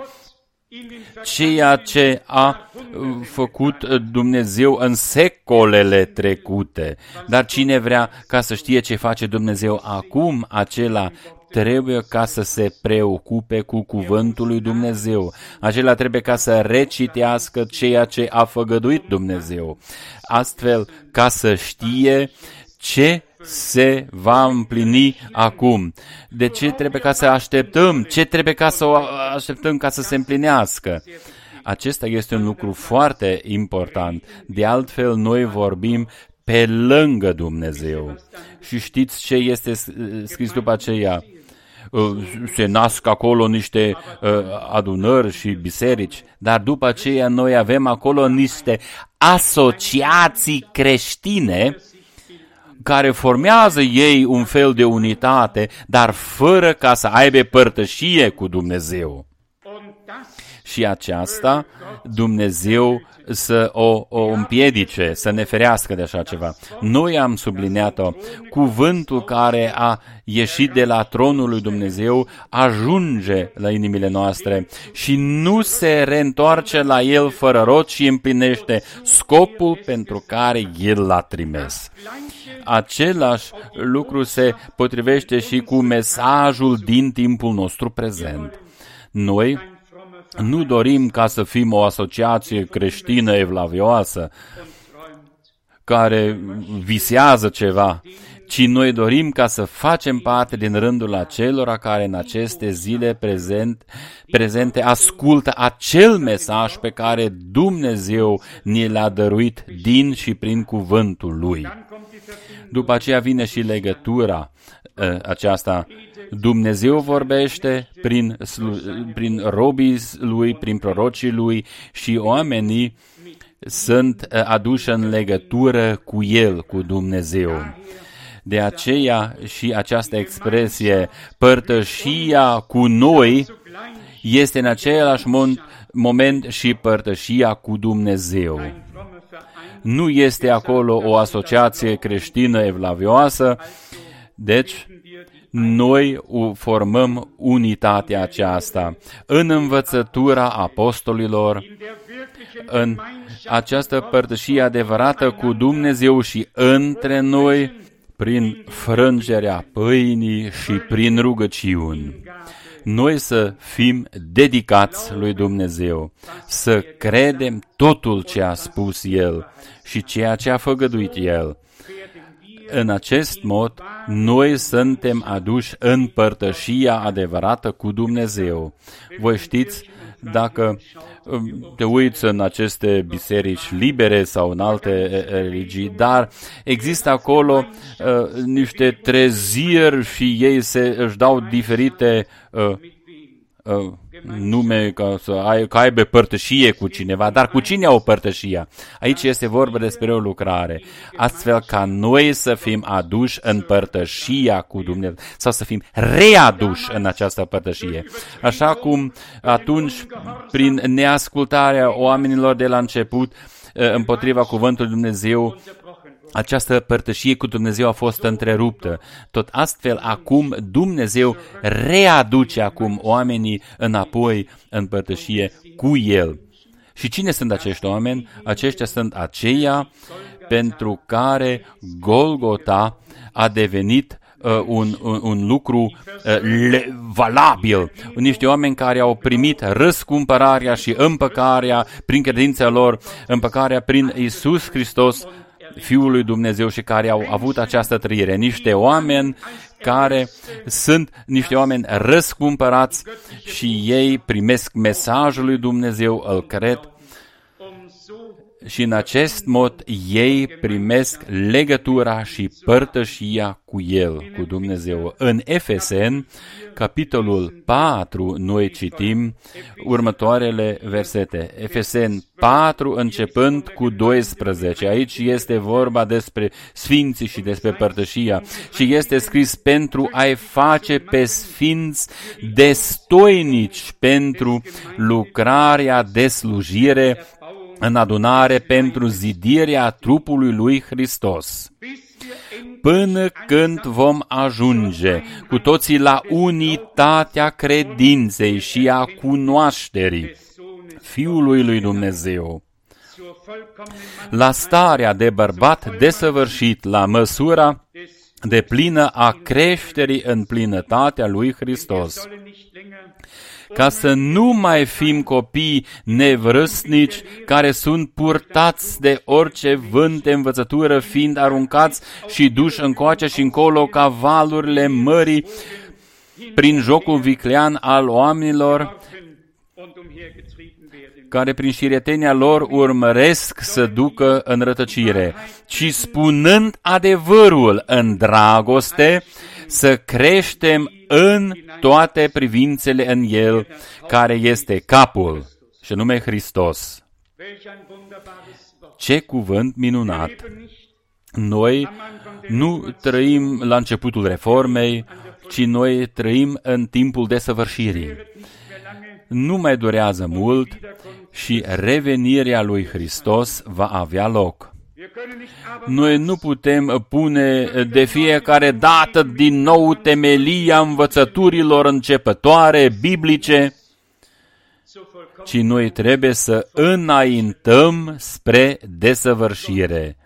ceea ce a făcut Dumnezeu în secolele trecute. Dar cine vrea ca să știe ce face Dumnezeu acum, acela trebuie ca să se preocupe cu cuvântul lui Dumnezeu. Acela trebuie ca să recitească ceea ce a făgăduit Dumnezeu. Astfel, ca să știe ce se va împlini acum. De ce trebuie ca să așteptăm? Ce trebuie ca să o așteptăm ca să se împlinească? Acesta este un lucru foarte important. De altfel, noi vorbim pe lângă Dumnezeu. Și știți ce este scris după aceea? Se nasc acolo niște adunări și biserici, dar după aceea noi avem acolo niște asociații creștine care formează ei un fel de unitate, dar fără ca să aibă părtășie cu Dumnezeu. Și aceasta Dumnezeu să o, o împiedice, să ne ferească de așa ceva. Noi am subliniat-o. Cuvântul care a ieșit de la tronul lui Dumnezeu ajunge la inimile noastre și nu se reîntoarce la el fără rod și împlinește scopul pentru care el l-a trimis. Același lucru se potrivește și cu mesajul din timpul nostru prezent. Noi nu dorim ca să fim o asociație creștină evlavioasă care visează ceva, ci noi dorim ca să facem parte din rândul acelora care în aceste zile prezent, prezente ascultă acel mesaj pe care Dumnezeu ne l-a dăruit din și prin cuvântul Lui. După aceea vine și legătura aceasta. Dumnezeu vorbește prin, prin robii Lui, prin prorocii Lui și oamenii sunt aduși în legătură cu El, cu Dumnezeu. De aceea și această expresie, părtășia cu noi, este în același moment și părtășia cu Dumnezeu. Nu este acolo o asociație creștină evlavioasă, deci noi formăm unitatea aceasta în învățătura apostolilor, în această părtășie adevărată cu Dumnezeu și între noi, prin frângerea pâinii și prin rugăciuni. Noi să fim dedicați lui Dumnezeu, să credem totul ce a spus El și ceea ce a făgăduit El. În acest mod, noi suntem aduși în părtășia adevărată cu Dumnezeu. Voi știți, dacă te uiți în aceste biserici libere sau în alte religii, dar există acolo uh, niște treziri și ei se, își dau diferite uh, uh, nume ca să ai, că aibă părtășie cu cineva, dar cu cine au părtășia? Aici este vorba despre o lucrare, astfel ca noi să fim aduși în părtășia cu Dumnezeu, sau să fim readuși în această părtășie. Așa cum atunci, prin neascultarea oamenilor de la început, împotriva cuvântului Dumnezeu, această părtășie cu Dumnezeu a fost întreruptă. Tot astfel, acum Dumnezeu readuce acum oamenii înapoi în părtășie cu El. Și cine sunt acești oameni? Aceștia sunt aceia pentru care Golgota a devenit uh, un, un, un lucru uh, le, valabil. Niște oameni care au primit răscumpărarea și împăcarea prin credința lor, împăcarea prin Iisus Hristos, Fiul lui Dumnezeu, și care au avut această trăire. Niște oameni care sunt niște oameni răscumpărați și ei primesc mesajul lui Dumnezeu, îl cred, și în acest mod ei primesc legătura și părtășia cu El, cu Dumnezeu. În Efeseni, capitolul patru, noi citim următoarele versete. Efeseni patru, începând cu doisprezece. Aici este vorba despre sfinții și despre părtășia și este scris pentru a-i face pe sfinți destoinici pentru lucrarea de slujire în adunare pentru zidirea trupului lui Hristos, până când vom ajunge cu toții la unitatea credinței și a cunoașterii Fiului lui Dumnezeu, la starea de bărbat desăvârșit, la măsura de plină a creșterii în plinătatea lui Hristos, ca să nu mai fim copii nevrăsnici care sunt purtați de orice vânt de învățătură, fiind aruncați și duși încoace și încolo ca valurile mării prin jocul viclean al oamenilor, care prin șiretenia lor urmăresc să ducă în rătăcire, ci spunând adevărul în dragoste, să creștem în toate privințele în El, care este capul, și anume Hristos. Ce cuvânt minunat! Noi nu trăim la începutul reformei, ci noi trăim în timpul desăvârșirii. Nu mai durează mult și revenirea lui Hristos va avea loc. Noi nu putem pune de fiecare dată din nou temelia învățăturilor începătoare, biblice, ci noi trebuie să înaintăm spre desăvârșire.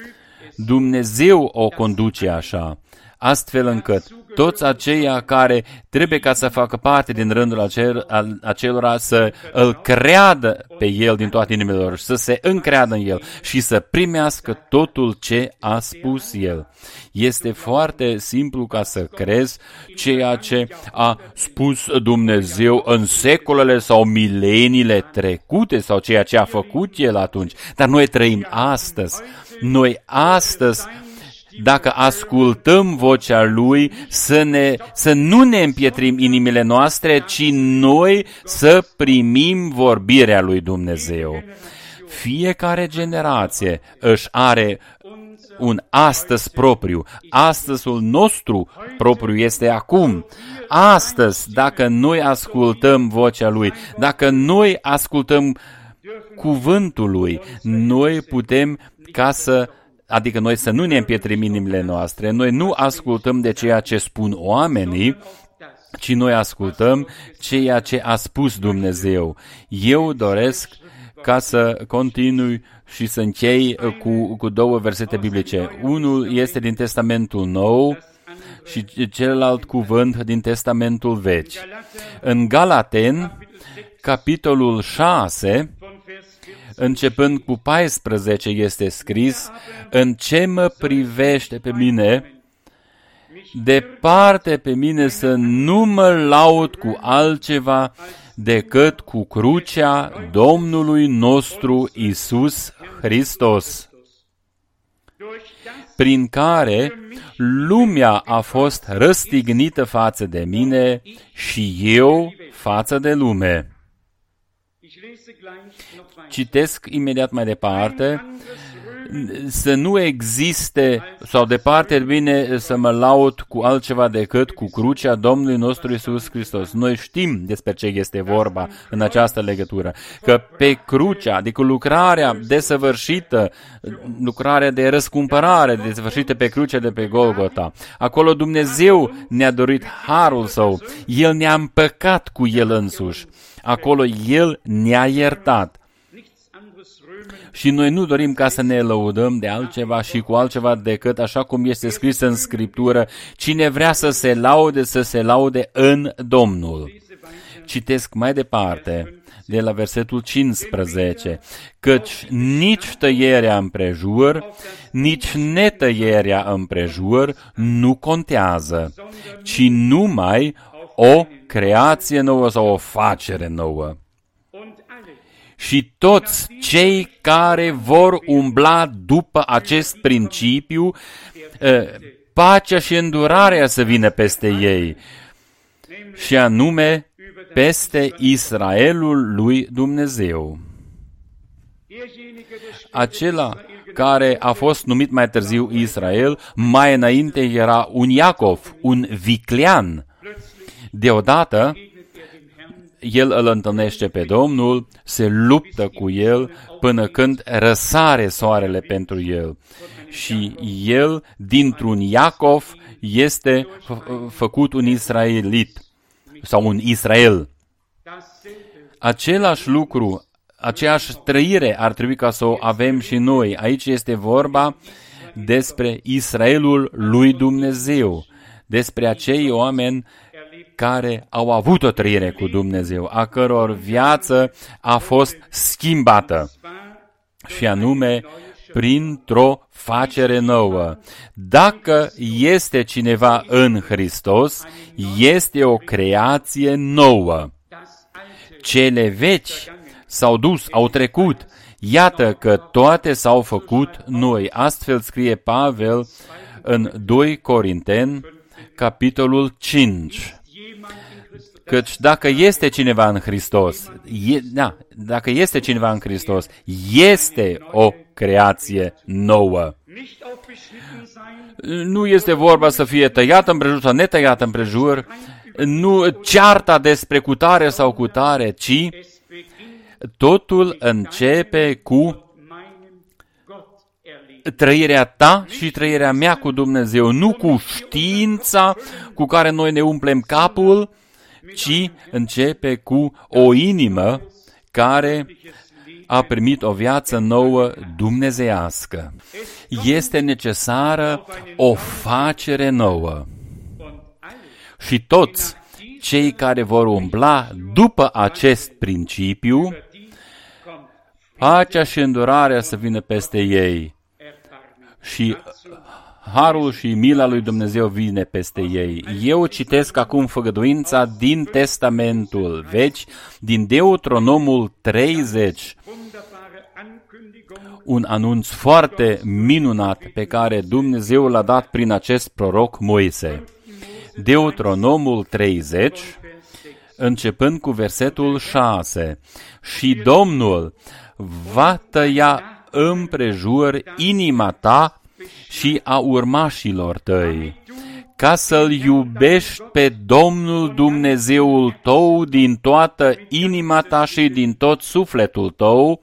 Dumnezeu o conduce așa, astfel încât toți aceia care trebuie ca să facă parte din rândul acel, al, acelora să îl creadă pe El din toate inimile lor, să se încreadă în El și să primească totul ce a spus El. Este foarte simplu ca să crezi ceea ce a spus Dumnezeu în secolele sau mileniile trecute sau ceea ce a făcut El atunci. Dar noi trăim astăzi. Noi astăzi, dacă ascultăm vocea Lui, să, ne, să nu ne împietrim inimile noastre, ci noi să primim vorbirea lui Dumnezeu. Fiecare generație își are un astăzi propriu. Astăzul nostru propriu este acum. Astăzi, dacă noi ascultăm vocea Lui, dacă noi ascultăm cuvântul Lui, noi putem ca să Adică noi să nu ne împietrim inimile noastre, noi nu ascultăm de ceea ce spun oamenii, ci noi ascultăm ceea ce a spus Dumnezeu. Eu doresc ca să continui și să închei cu, cu două versete biblice. Unul este din Testamentul Nou și celălalt cuvânt din Testamentul Vechi. În Galaten, capitolul șase, începând cu paisprezece, este scris: în ce mă privește pe mine, departe pe mine să nu mă laud cu altceva decât cu crucea Domnului nostru Iisus Hristos. prin care lumea a fost răstignită față de mine și eu față de lume. Citesc imediat mai departe, să nu existe, sau departe de mine să mă laud cu altceva decât cu crucea Domnului nostru Iisus Hristos. Noi știm despre ce este vorba în această legătură, că pe crucea, adică lucrarea desăvârșită, lucrarea de răscumpărare desăvârșită pe crucea de pe Golgota, acolo Dumnezeu ne-a dorit harul Său, El ne-a împăcat cu El însuși, acolo El ne-a iertat. Și noi nu dorim ca să ne lăudăm de altceva și cu altceva decât așa cum este scris în Scriptură, cine vrea să se laude, să se laude în Domnul. Citesc mai departe, de la versetul cincisprezece, căci nici tăierea împrejur, nici netăierea împrejur nu contează, ci numai o creație nouă sau o facere nouă. Și toți cei care vor umbla după acest principiu, pacea și îndurarea să vină peste ei, și anume peste Israelul lui Dumnezeu. Acela care a fost numit mai târziu Israel, mai înainte era un Iacov, un viclean. Deodată, el îl întâlnește pe Domnul, se luptă cu el până când răsare soarele pentru el. Și el, dintr-un Iacov, este f- făcut un israelit sau un Israel. Același lucru, aceeași trăire ar trebui ca să o avem și noi. Aici este vorba despre Israelul lui Dumnezeu, despre acei oameni care au avut o trăire cu Dumnezeu, a căror viață a fost schimbată, și anume printr-o facere nouă. Dacă este cineva în Hristos, este o creație nouă. Cele vechi s-au dus, au trecut. Iată că toate s-au făcut noi. Astfel scrie Pavel în doi Corinteni, capitolul cinci. Căci dacă este cineva în Hristos, e, da, dacă este cineva în Hristos, este o creație nouă. Nu este vorba să fie tăiat împrejur sau netăiat împrejur, nu cearta despre cutare sau cutare, ci totul începe cu trăirea ta și trăirea mea cu Dumnezeu, nu cu știința cu care noi ne umplem capul, ci începe cu o inimă care a primit o viață nouă dumnezeiască. Este necesară o facere nouă. Și toți cei care vor umbla după acest principiu, pacea și îndurarea să vină peste ei și harul și mila lui Dumnezeu vine peste ei. Eu citesc acum făgăduința din Testamentul Vechi, din Deuteronomul treizeci, un anunț foarte minunat pe care Dumnezeu l-a dat prin acest proroc Moise. Deuteronomul treizeci, începând cu versetul șase. Și Domnul va tăia împrejur inima ta și a urmașilor tăi, ca să-L iubești pe Domnul Dumnezeul tău din toată inima ta și din tot sufletul tău,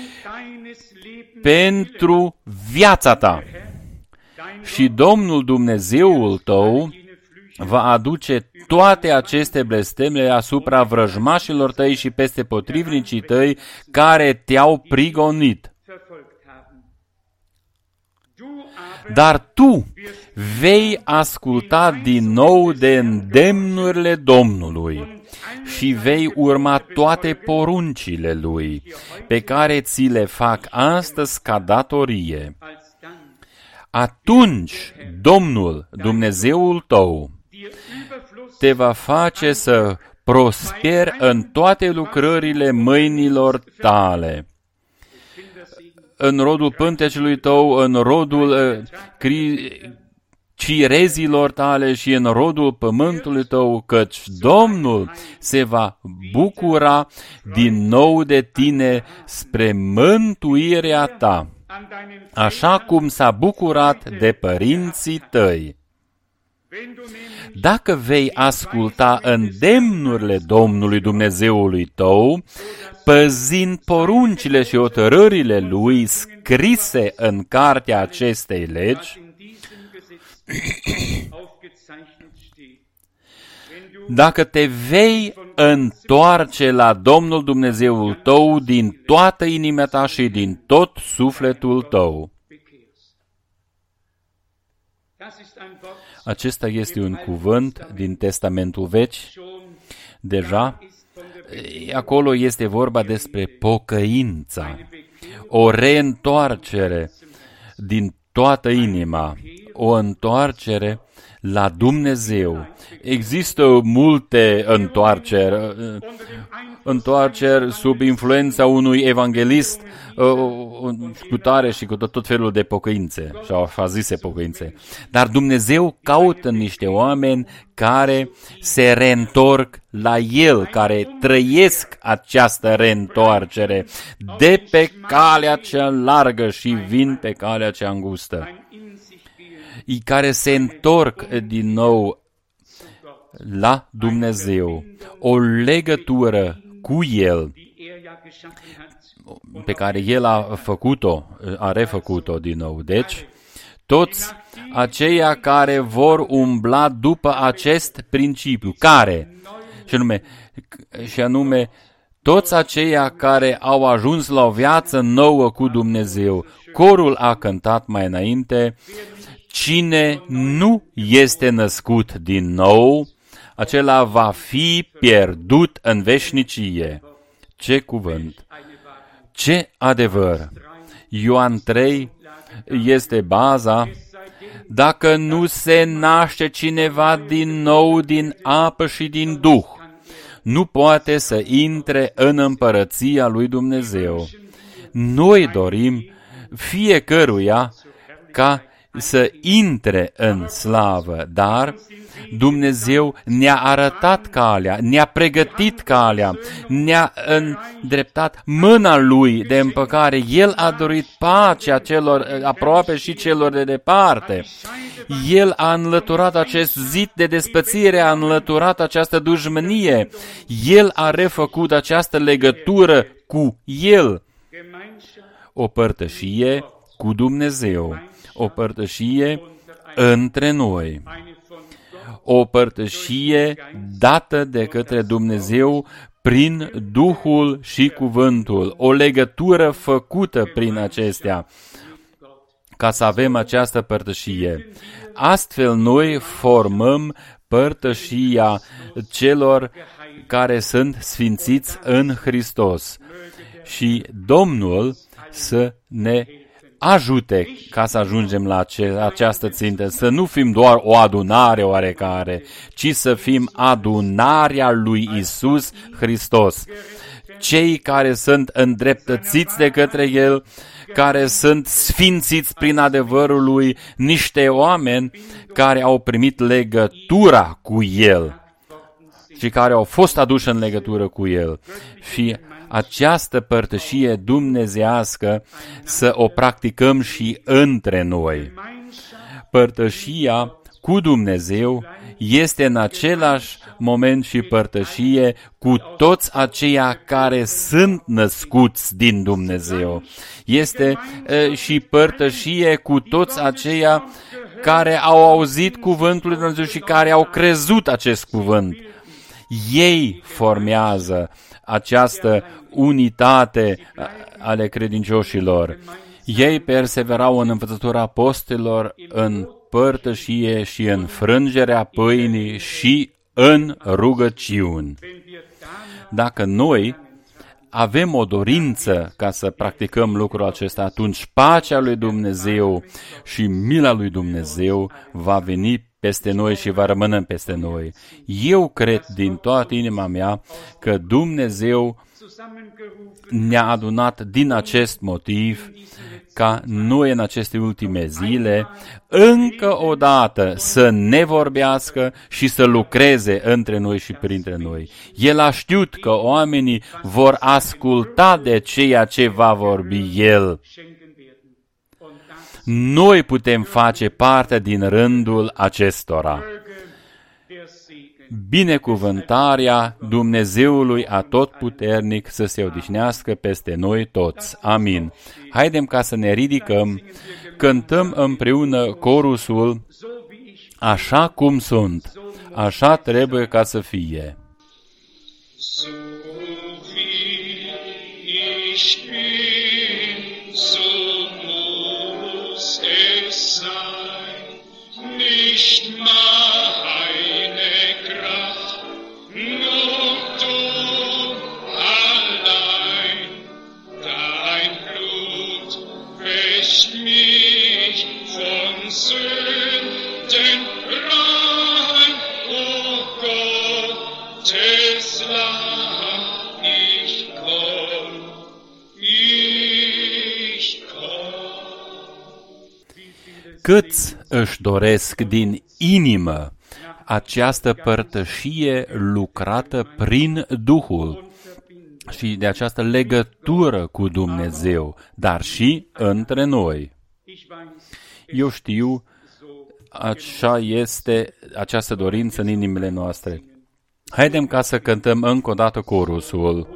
pentru viața ta. Și Domnul Dumnezeul tău va aduce toate aceste blesteme asupra vrăjmașilor tăi și peste potrivnicii tăi care te-au prigonit. Dar tu vei asculta din nou de îndemnurile Domnului și vei urma toate poruncile Lui, pe care ți le fac astăzi ca datorie. Atunci Domnul, Dumnezeul tău, te va face să prosperi în toate lucrările mâinilor tale. în rodul pântecelui tău, în rodul uh, cri- cirezilor tale și în rodul pământului tău, căci Domnul se va bucura din nou de tine spre mântuirea ta, așa cum s-a bucurat de părinții tăi. Dacă vei asculta îndemnurile Domnului Dumnezeului tău, păzind poruncile și hotărârile Lui scrise în cartea acestei legi, dacă te vei întoarce la Domnul Dumnezeul tău din toată inima ta și din tot sufletul tău. Acesta este un cuvânt din Testamentul Vechi. Deja, acolo este vorba despre pocăința, o reîntoarcere din toată inima, o întoarcere la Dumnezeu. Există multe întoarceri, întoarceri sub influența unui evanghelist cu tare și cu tot felul de pocăințe, sau așa zise pocăințe. Dar Dumnezeu caută niște oameni care se reîntorc la El, care trăiesc această reîntoarcere de pe calea cea largă și vin pe calea cea îngustă, care se întorc din nou la Dumnezeu, o legătură cu El, pe care El a făcut-o, a refăcut-o din nou. Deci, toți aceia care vor umbla după acest principiu, care, și anume, și anume toți aceia care au ajuns la o viață nouă cu Dumnezeu. Corul a cântat mai înainte: cine nu este născut din nou, acela va fi pierdut în veșnicie. Ce cuvânt! Ce adevăr! Ioan trei este baza. Dacă nu se naște cineva din nou din apă și din Duh, nu poate să intre în împărăția lui Dumnezeu. Noi dorim fiecăruia ca să intre în slavă, dar Dumnezeu ne-a arătat calea, ne-a pregătit calea, ne-a îndreptat mâna Lui de împăcare. El a dorit pacea celor aproape și celor de departe. El a înlăturat acest zid de despățire, a înlăturat această dușmănie. El a refăcut această legătură cu El. O părtășie cu Dumnezeu, o părtășie între noi, o părtășie dată de către Dumnezeu prin Duhul și Cuvântul, o legătură făcută prin acestea, ca să avem această părtășie. Astfel noi formăm părtășia celor care sunt sfințiți în Hristos. Și Domnul să ne ajute ca să ajungem la ace- această țintă, să nu fim doar o adunare oarecare, ci să fim adunarea lui Iisus Hristos. Cei care sunt îndreptățiți de către El, care sunt sfințiți prin adevărul Lui, niște oameni care au primit legătura cu El și care au fost aduși în legătură cu El. Și această părtășie dumnezeiască să o practicăm și între noi. Părtășia cu Dumnezeu este în același moment și părtășie cu toți aceia care sunt născuți din Dumnezeu. Este e, și părtășie cu toți aceia care au auzit cuvântul lui Dumnezeu și care au crezut acest cuvânt. Ei formează această unitate ale credincioșilor. Ei perseverau în învățătura apostolilor, în părtășie și în frângerea pâinii și în rugăciuni. Dacă noi avem o dorință ca să practicăm lucrul acesta, atunci pacea lui Dumnezeu și mila lui Dumnezeu va veni peste noi și va rămâne peste noi. Eu cred din toată inima mea că Dumnezeu ne-a adunat din acest motiv ca noi în aceste ultime zile încă o dată să ne vorbească și să lucreze între noi și printre noi. El a știut că oamenii vor asculta de ceea ce va vorbi El. Noi putem face parte din rândul acestora. Binecuvântarea Dumnezeului Atotputernic să se odihnească peste noi toți. Amin. Haidem ca să ne ridicăm, cântăm împreună corusul, așa cum sunt, așa trebuie ca să fie. Câți își doresc din inimă această părtășie lucrată prin Duhul și de această legătură cu Dumnezeu, dar și între noi. Eu știu, așa este această dorință în inimile noastre. Haidem ca să cântăm încă o dată corusul.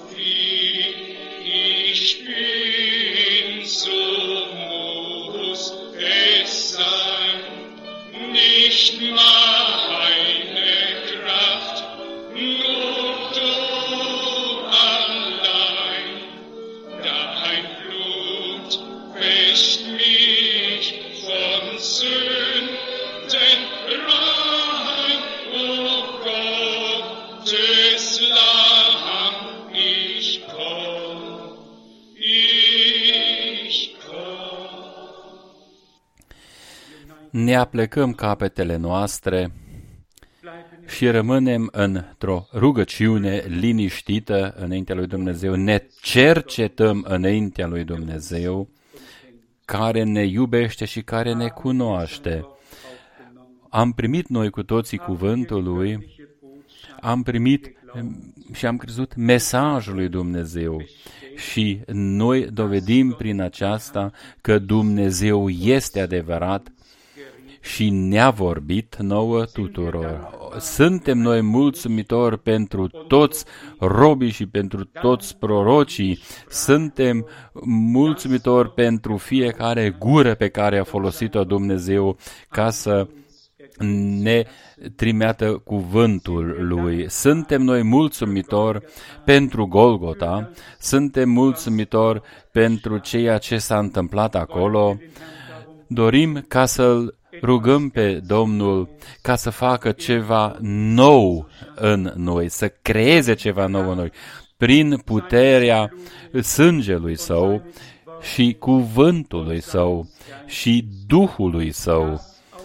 Ne aplecăm capetele noastre și rămânem într-o rugăciune liniștită înaintea lui Dumnezeu. Ne cercetăm înaintea lui Dumnezeu, care ne iubește și care ne cunoaște. Am primit noi cu toții cuvântul lui, am primit și am crezut mesajul lui Dumnezeu și noi dovedim prin aceasta că Dumnezeu este adevărat și ne-a vorbit nouă tuturor. Suntem noi mulțumitori pentru toți robii și pentru toți prorocii. Suntem mulțumitori pentru fiecare gură pe care a folosit-o Dumnezeu ca să ne trimeată cuvântul Lui. Suntem noi mulțumitori pentru Golgota, suntem mulțumitori pentru ceea ce s-a întâmplat acolo. Dorim ca să-L rugăm pe Domnul ca să facă ceva nou în noi, să creeze ceva nou în noi, prin puterea sângelui Său și cuvântului Său și Duhului Său,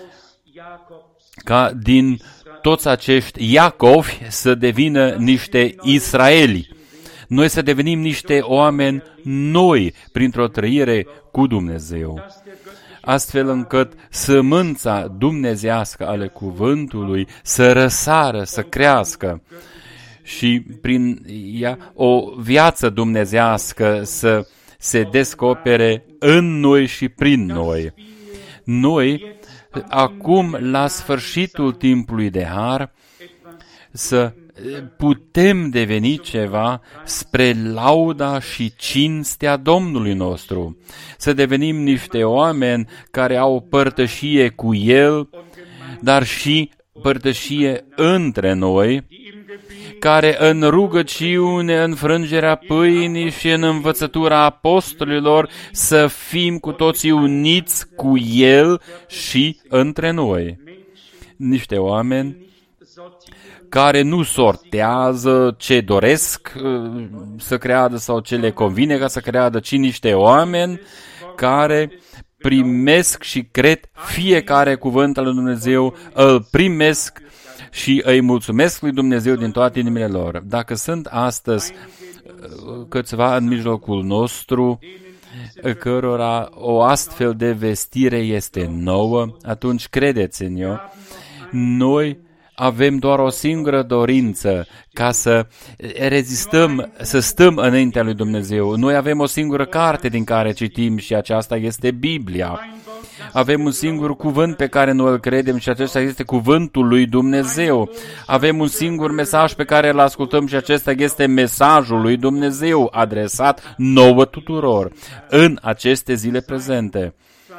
ca din toți acești Iacovi să devină niște Israeli. Noi să devenim niște oameni noi printr-o trăire cu Dumnezeu, astfel încât sămânța dumnezească ale cuvântului să răsară, să crească și prin ea o viață dumnezească să se descopere în noi și prin noi. Noi, acum, la sfârșitul timpului de har, să putem deveni ceva spre lauda și cinstea Domnului nostru, să devenim niște oameni care au o părtășie cu El, dar și părtășie între noi, care în rugăciune, în frângerea pâinii și în învățătura apostolilor să fim cu toții uniți cu El și între noi. Niște oameni care nu sortează ce doresc să creadă sau ce le convine ca să creadă, ci niște oameni care primesc și cred fiecare cuvânt al lui Dumnezeu, îl primesc și îi mulțumesc lui Dumnezeu din toate inimile lor. Dacă sunt astăzi câțiva în mijlocul nostru cărora o astfel de vestire este nouă, atunci credeți-ne, noi avem doar o singură dorință, ca să rezistăm, să stăm înaintea lui Dumnezeu. Noi avem o singură carte din care citim și aceasta este Biblia. Avem un singur cuvânt pe care noi îl credem și acesta este cuvântul lui Dumnezeu. Avem un singur mesaj pe care îl ascultăm și acesta este mesajul lui Dumnezeu adresat nouă tuturor în aceste zile prezente.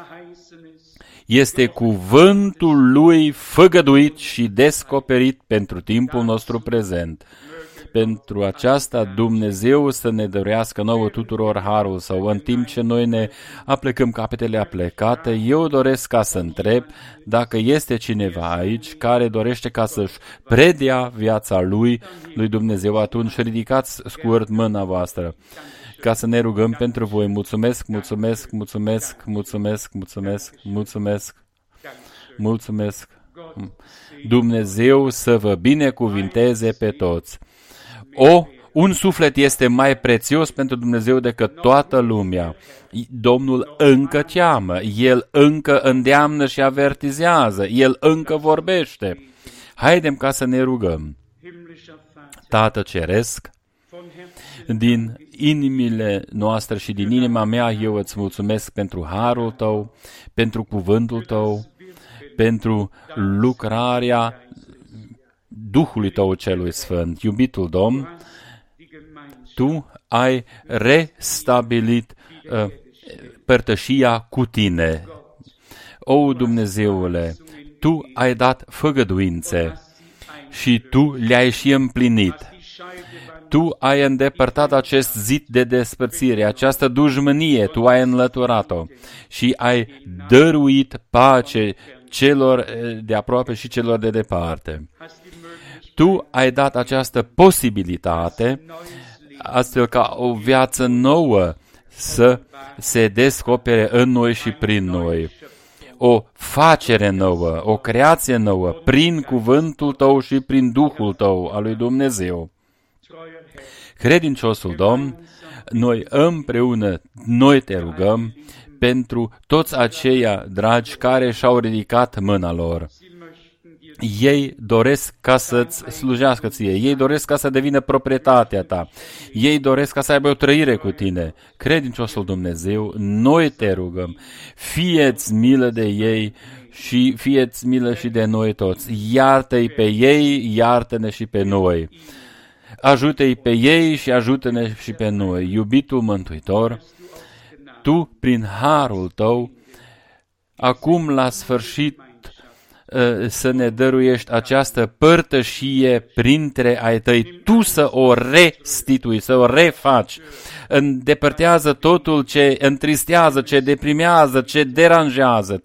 Este cuvântul lui făgăduit și descoperit pentru timpul nostru prezent. Pentru aceasta Dumnezeu să ne dăruiască nouă tuturor harul său. În timp ce noi ne aplecăm capetele aplecate, eu doresc ca să întreb dacă este cineva aici care dorește ca să-și predea viața lui, lui Dumnezeu. Atunci ridicați scurt mâna voastră ca să ne rugăm pentru voi. Mulțumesc, mulțumesc, mulțumesc, mulțumesc, mulțumesc, mulțumesc, mulțumesc. Dumnezeu să vă binecuvinteze pe toți. O, un suflet este mai prețios pentru Dumnezeu decât toată lumea. Domnul încă cheamă, El încă îndeamnă și avertizează, El încă vorbește. Haidem ca să ne rugăm. Tată Ceresc, din inimile noastre și din inima mea eu îți mulțumesc pentru harul Tău, pentru cuvântul Tău, pentru lucrarea Duhului Tău celui Sfânt. Iubitul Domn, Tu ai restabilit uh, părtășia cu Tine. O, Dumnezeule, Tu ai dat făgăduințe și Tu le-ai și împlinit. Tu ai îndepărtat acest zid de despărțire, această dușmănie, Tu ai înlăturat-o și ai dăruit pace celor de aproape și celor de departe. Tu ai dat această posibilitate, astfel ca o viață nouă să se descopere în noi și prin noi. O facere nouă, o creație nouă, prin cuvântul Tău și prin Duhul Tău al lui Dumnezeu. Credinciosul Domn, noi împreună, noi Te rugăm pentru toți aceia dragi care și-au ridicat mâna lor. Ei doresc ca să-ți slujească ție, ei doresc ca să devină proprietatea ta, ei doresc ca să aibă o trăire cu tine. Credinciosul Dumnezeu, noi Te rugăm, fie-ți milă de ei și fie-ți milă și de noi toți. Iartă-i pe ei, iartă-ne și pe noi. Ajută-i pe ei și ajută-ne și pe noi. Iubitul Mântuitor, Tu, prin harul Tău, acum la sfârșit să ne dăruiești această părtășie printre ai Tăi, Tu să o restitui, să o refaci. Îndepărtează totul ce întristează, ce deprimează, ce deranjează.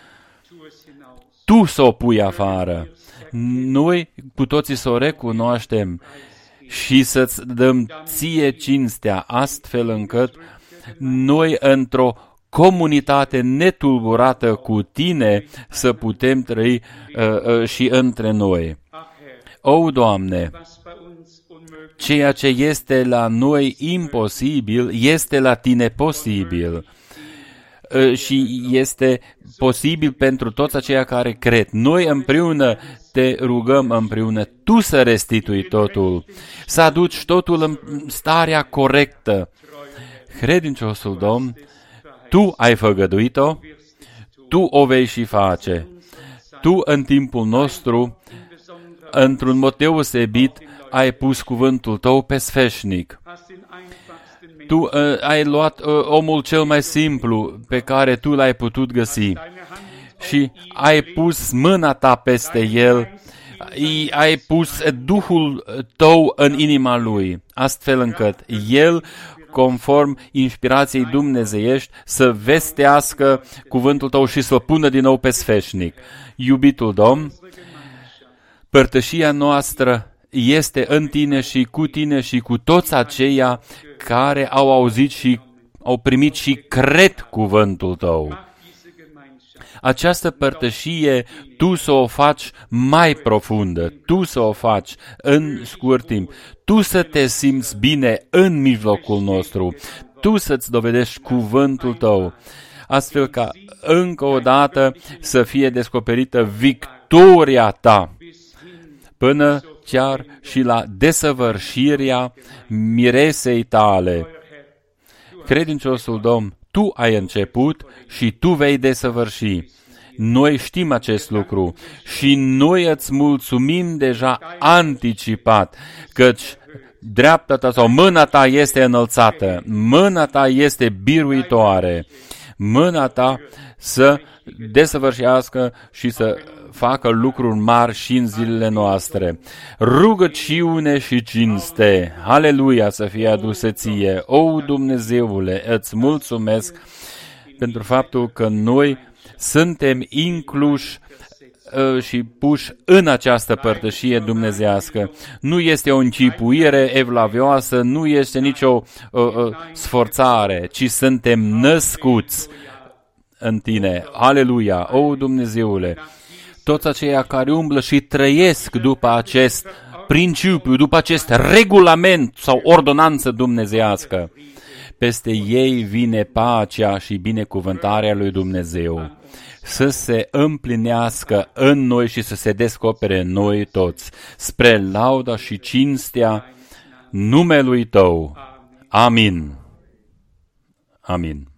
Tu să o pui afară. Noi cu toții să o recunoaștem și să-ți dăm ție cinstea, astfel încât noi într-o comunitate netulburată cu Tine să putem trăi uh, uh, și între noi. O, Doamne, ceea ce este la noi imposibil, este la Tine posibil. Uh, și este posibil pentru toți aceia care cred. Noi împreună Te rugăm împreună, Tu să restitui totul, să aduci totul în starea corectă. Credinciosul Domn, Tu ai făgăduit-o, Tu o vei și face. Tu în timpul nostru, într-un mod deosebit, ai pus cuvântul Tău pe sfeșnic. Tu uh, ai luat uh, omul cel mai simplu pe care Tu l-ai putut găsi și ai pus mâna Ta peste el, ai pus Duhul Tău în inima lui, astfel încât el, conform inspirației dumnezeiești, să vestească cuvântul Tău și să-l pună din nou pe sfeșnic. Iubitul Domn, părtășia noastră este în Tine și cu Tine și cu toți aceia care au auzit și au primit și cred cuvântul Tău. această părtășie Tu să o faci mai profundă, Tu să o faci în scurt timp, Tu să te simți bine în mijlocul nostru, Tu să-ți dovedești cuvântul Tău, astfel ca încă o dată să fie descoperită victoria Ta, până chiar și la desăvârșirea miresei Tale. Credinciosul Domn, Tu ai început și Tu vei desăvârși. Noi știm acest lucru și noi îți mulțumim deja anticipat, căci dreapta Ta sau mâna Ta este înălțată, mâna Ta este biruitoare, mâna Ta să desăvârșească și să facă lucruri mari și în zilele noastre. Rugăciune și cinste, aleluia, să fie aduse Ție. O, Dumnezeule, îți mulțumesc pentru faptul că noi suntem incluși uh, și puși în această părtășie dumnezească. Nu este o încipuire evlavioasă, nu este nicio uh, uh, sforțare, ci suntem născuți în Tine. Aleluia, o, Dumnezeule! Toți aceia care umblă și trăiesc după acest principiu, după acest regulament sau ordonanță dumnezeiască, peste ei vine pacea și binecuvântarea lui Dumnezeu să se împlinească în noi și să se descopere în noi toți, spre lauda și cinstea numelui Tău. Amin. Amin.